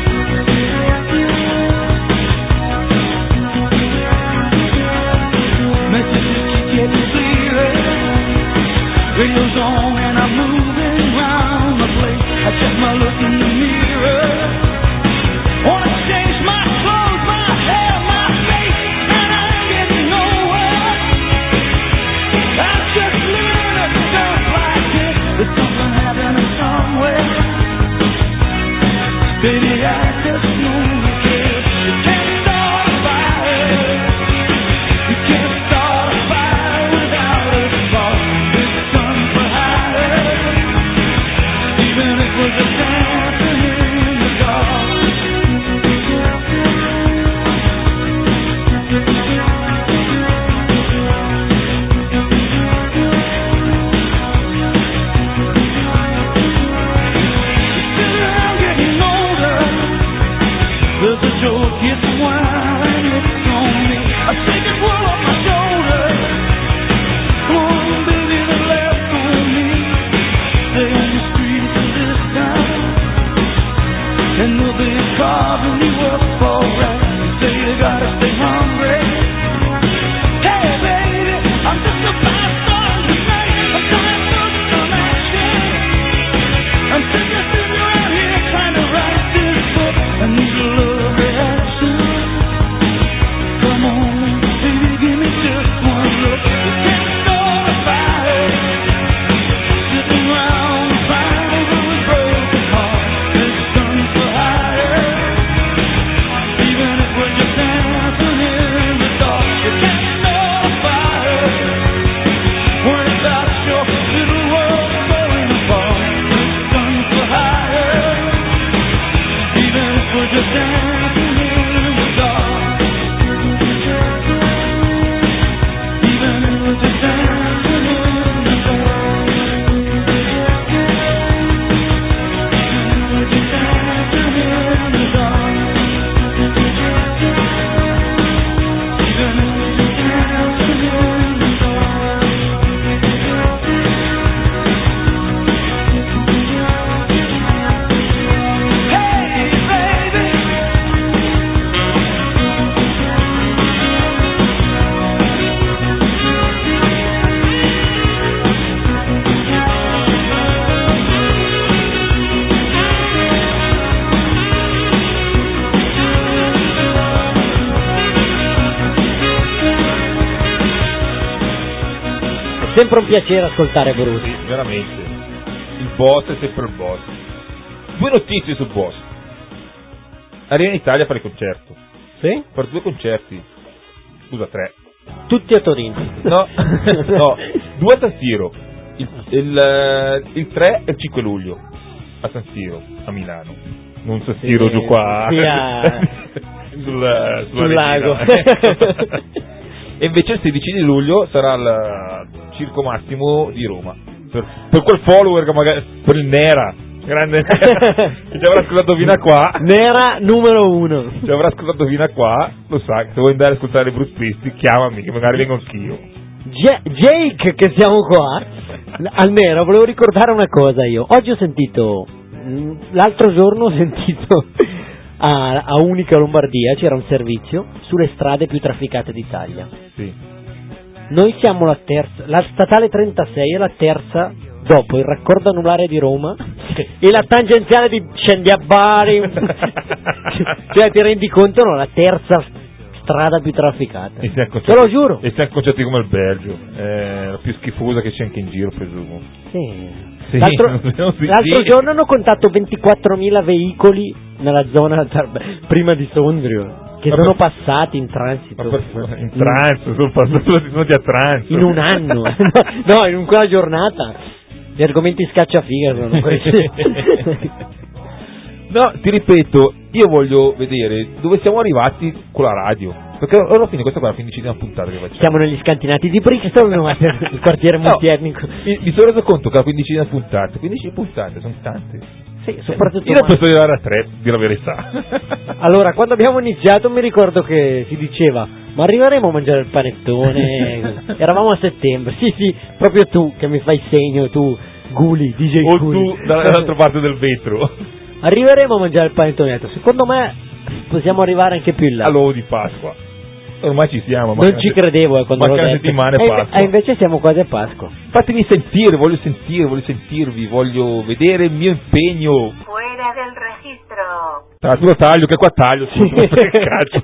E: Messages keep getting clearer. Radio's on and I'm moving round the place. I check my look in the mirror. Wanna change my clothes, my hair, my face, and I ain't getting nowhere. I'm just living a stuff like this. There's something happening somewhere. Baby, I just know you care. You can't start a fire. You can't start a fire without a spark. This sun's for hire. Even if we're just dancing in the dark. Still I'm getting older.
A: sempre un piacere ascoltare Bruce.
B: Sì, veramente. Il boss è sempre il boss. Due notizie sul boss. Arriva in Italia a fare concerto.
A: Sì?
B: Per due concerti. Scusa, tre.
A: Tutti a Torino.
B: No, no, due a San Siro. Il, il, il tre e il cinque luglio a San Siro, a Milano. Non San Siro
A: Sì,
B: giù qua.
A: sì, a-
B: sul,
A: Sul lago.
B: E invece il sedici di luglio sarà al Circo Massimo di Roma. Per, per quel follower che magari. Per il Nera. Grande Nera. Che ci avrà ascoltato fino a qua.
A: Nera numero uno.
B: Ci avrà ascoltato fino a qua. Lo sa, se vuoi andare a ascoltare Bruce Springsteen, chiamami che magari vengo anch'io.
A: J- Jake, che siamo qua. Al Nero, volevo ricordare una cosa io. Oggi ho sentito. mh, L'altro giorno ho sentito. A, a Unica Lombardia c'era un servizio sulle strade più trafficate d'Italia.
B: Sì.
A: Noi siamo la terza, la statale trentasei è la terza dopo il raccordo anulare di Roma e la tangenziale di Scendi a Bari. Cioè ti rendi conto, no? La terza strada più trafficata.
B: E siamo
A: Te lo giuro.
B: E siamo conciati come il Belgio, è la più schifosa che c'è anche in giro, presumo.
A: Sì.
B: Sì,
A: L'altro,
B: non siamo sicuri.
A: l'altro giorno hanno contato ventiquattromila veicoli nella zona tra- prima di Sondrio che
B: Ma
A: sono
B: per-
A: passati in transito.
B: Ma per- in trance, sono passati sono di a trance.
A: In un anno. No, in quella giornata. Gli argomenti scacciafiga sono questi.
B: No, ti ripeto, io voglio vedere dove siamo arrivati con la radio. Perché alla fine questa qua è la quindicesima puntata che facciamo.
A: Siamo negli scantinati di Brixton, il quartiere
B: No,
A: multietnico.
B: mi, mi sono reso conto che la quindicesima puntata, quindici puntate sono tante.
A: Sì, soprattutto.
B: Io non posso arrivare a tre, di la verità.
A: Allora, quando abbiamo iniziato mi ricordo che si diceva ma arriveremo a mangiare il panettone. Eravamo a settembre. Sì, sì, proprio tu che mi fai segno, tu Guli, D J
B: O
A: Guli.
B: tu dall'altra parte del vetro.
A: Arriveremo a mangiare il panettone. Ho detto, secondo me possiamo arrivare anche più in là.
B: All'uovo di Pasqua. Ormai ci siamo.
A: Non ci credevo eh, quando l'ho
B: mancano
A: detto.
B: settimane
A: E,
B: Pasqua.
A: e invece siamo quasi a Pasqua.
B: Fatemi sentire, voglio sentire, voglio sentirvi, voglio vedere il mio impegno.
C: Fuera del registro.
B: Ah, tu lo taglio, che qua taglio, tu,
A: Sì.
B: che cazzo.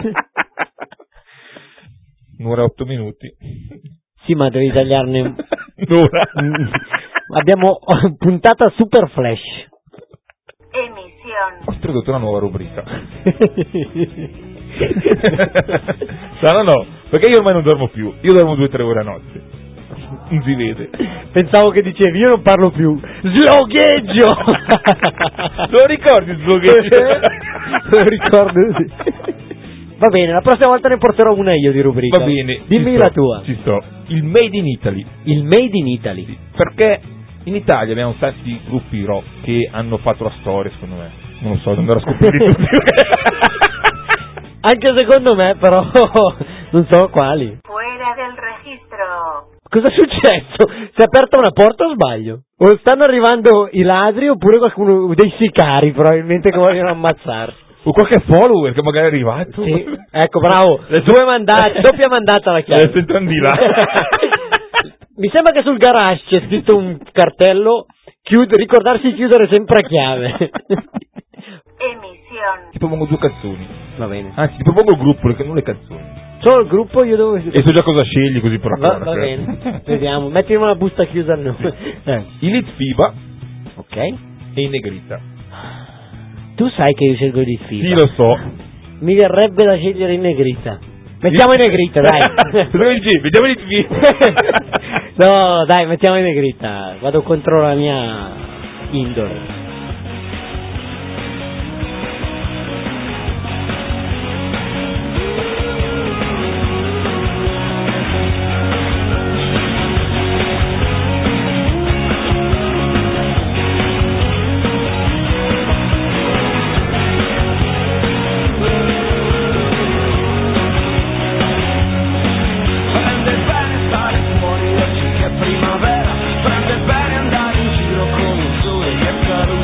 B: Un'ora e otto minuti.
A: Sì, ma devi tagliarne.
B: Un'ora.
A: Mm. Abbiamo puntata super flash.
C: Emisión.
B: Ho introdotto una nuova rubrica. No, no, no, perché io ormai non dormo più. Io dormo due o tre ore a notte. Non si vede.
A: Pensavo che dicevi, io non parlo più. Slogheggio!
B: Lo ricordi il slogheggio?
A: Lo ricordo, sì. Va bene, la prossima volta ne porterò una io di rubrica.
B: Va bene.
A: Dimmi
B: ci
A: la
B: sto,
A: tua.
B: Ci sto. Il Made in Italy.
A: Il Made in Italy.
B: Sì, perché in Italia abbiamo tanti gruppi rock che hanno fatto la storia, secondo me. Non lo so, non andrò a scoprirli tutti.
A: Anche secondo me, però, non so quali.
C: Fuera del registro.
A: Cosa è successo? Si è aperta una porta o sbaglio? O stanno arrivando i ladri oppure qualcuno, dei sicari probabilmente che vogliono ammazzarsi?
B: O qualche follower che magari è arrivato.
A: Sì, ecco, bravo.
B: Adesso-
A: Due mandate, doppia mandata la chiave.
B: Adesso entrano di là.
A: Mi sembra che sul garage c'è scritto un cartello, chiud- ricordarsi di chiudere sempre a chiave.
C: Emisión.
B: Ti propongo due canzoni.
A: Va bene.
B: Anzi, ti propongo il gruppo, le- non le canzoni.
A: Solo il gruppo io devo...
B: E so già cosa scegli così per la
A: Va,
B: cronaca.
A: va bene, vediamo. Mettimi una busta chiusa al nome. Eh.
B: I Lead Fiba
A: Ok.
B: e i Negrita.
A: Tu sai che io scelgo di
B: Sì,
A: sfida.
B: lo so.
A: Mi verrebbe da scegliere in negrita. Mettiamo in negrita, dai.
B: Dove dici? Vediamo i Lead Fiba.
A: No, dai, mettiamo in negrita. Vado contro la mia indole.
E: Prende bene stare fuori oggi che è primavera, prende bene andare in giro con il sole che è caduto.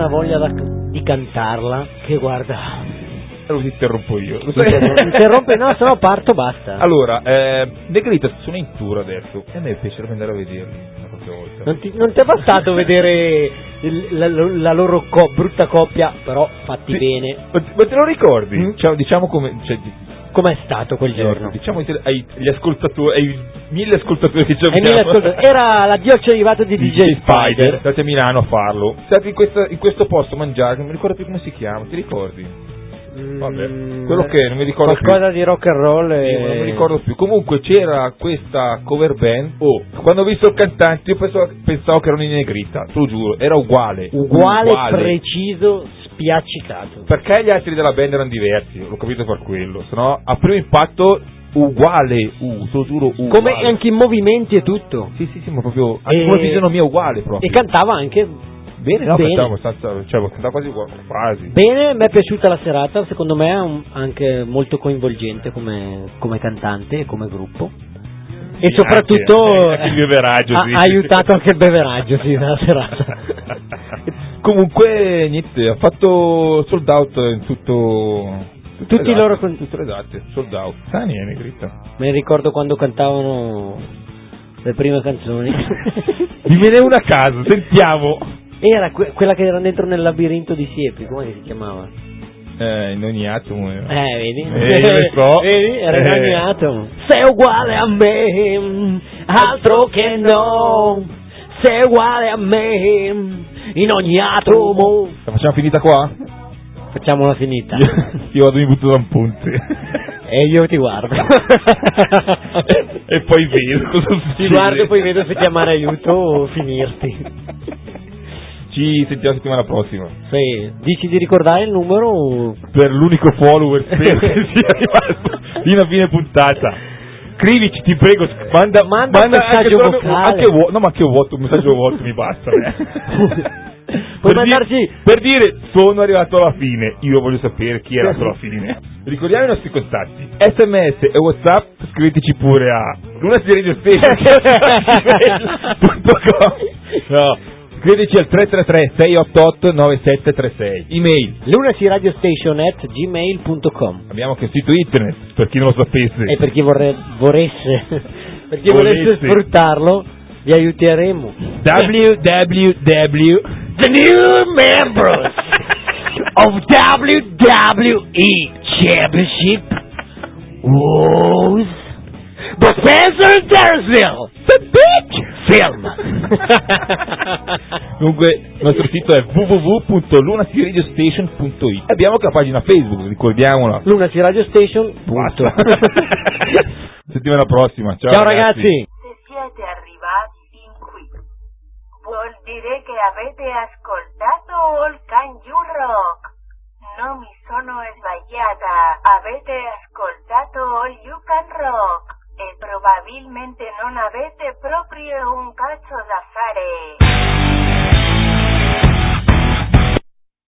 A: voglia da- di cantarla che guarda.
B: Lo interrompo io. Lo sai?
A: Interrompe, no, se no parto, basta.
B: Allora, eh, Negrita sono in tour adesso e a me piacerebbe andare a vederli una qualche volta.
A: Non ti, non ti è bastato vedere il- la, la loro co- brutta coppia, però fatti
B: Sì.
A: bene.
B: Ma, ma te lo ricordi?
A: Mm?
B: Cioè, diciamo come... Cioè,
A: Com'è stato quel giorno?
B: Diciamo ai- ai- agli ascoltatori, ai mille ascoltatori che ci
A: E mi
B: abbiamo.
A: ascolta- Era l'addio arrivato di D J Spider.
B: Andate a Milano a farlo. State in, questa- in questo posto a mangiare, non mi ricordo più come si chiama, ti ricordi? Vabbè,
A: Mm,
B: quello che non mi ricordo
A: qualcosa
B: più.
A: di rock and roll e...
B: Sì, ma non mi ricordo più. Comunque c'era questa cover band. Oh, quando ho visto il cantante io pensavo, pensavo che erano in Negrita, te lo giuro, era uguale.
A: uguale, preciso, spiaccicato.
B: Perché gli altri della band erano diversi, l'ho capito per quello, sennò a primo impatto uguale, uh, te lo giuro, uguale.
A: Come anche in movimenti e tutto.
B: Sì, sì, sì, ma proprio anche
A: E-
B: come fisionomia uguale proprio.
A: E cantava anche
B: bene, no,
A: bene.
B: cantava abbastanza, cioè cantava quasi uguale, quasi.
A: bene. Mi è piaciuta la serata, secondo me è un- anche molto coinvolgente come, come cantante e come gruppo. E
B: Sì,
A: soprattutto
B: anche- anche il beveraggio,
A: ha,
B: sì.
A: ha aiutato anche il beveraggio, sì, nella serata.
B: Comunque niente, ha fatto sold out in tutto tutte
A: Tutti
B: le
A: i loro
B: date,
A: con-
B: tutte le date, sold out. Sani è Negrita.
A: Mi ricordo quando cantavano le prime canzoni.
B: Dimmene una a caso, sentiamo.
A: Era que- quella che era dentro nel labirinto di Siepi, come si chiamava?
B: Eh, in ogni atomo. era.
A: Eh, vedi?
B: Eh, io le so.
A: Vedi? Era in
B: Eh.
A: ogni atomo. Sei uguale a me, altro che no. Sei uguale a me, in ogni atomo.
B: La facciamo finita qua?
A: Facciamola finita.
B: Io, io vado mi butto da un ponte.
A: E io ti guardo.
B: E poi vedo cosa succede.
A: Ti guardo e poi vedo se chiamare aiuto o finirti.
B: Ci sentiamo settimana prossima.
A: Sì. Dici di ricordare il numero?
B: Per l'unico follower spero che sia rimasto fino a fine puntata. Scrivici, ti prego, manda,
A: Manda un messaggio
B: anche,
A: vocale.
B: anche vuoto, no, ma anche vuoto, un messaggio vuoto mi basta. eh.
A: Puoi
B: per,
A: mandarci...
B: dire, per dire sono arrivato alla fine, io voglio sapere chi è arrivato alla fine. Ricordiamo i nostri contatti: sms e WhatsApp, scriveteci pure a lunasiradiostation.com. No, scriveteci al tre tre tre sei otto otto nove sette tre sei. Email
A: lunasiradiostation at gmail punto com.
B: abbiamo anche il sito internet per chi non lo sapesse.
A: E per chi vorre, voresse per chi volesse
B: Volesse.
A: sfruttarlo vi aiuteremo.
B: www
A: The new members of W W E Championship was the Spencer Daredevil, the big film.
B: Comunque il nostro sito è w w w punto lunasiradiostation punto it. Abbiamo anche la pagina Facebook, ricordiamola.
A: Lunasi Radio Station. Punto.
B: Basta. Settimana prossima, ciao,
A: Ciao ragazzi.
C: Se siete arrivati fin qui, vuol dire che avete ascoltato il Kanju Rock. Non mi sono sbagliata, avete ascoltato il You Can Rock e probabilmente non avete proprio un cazzo da fare.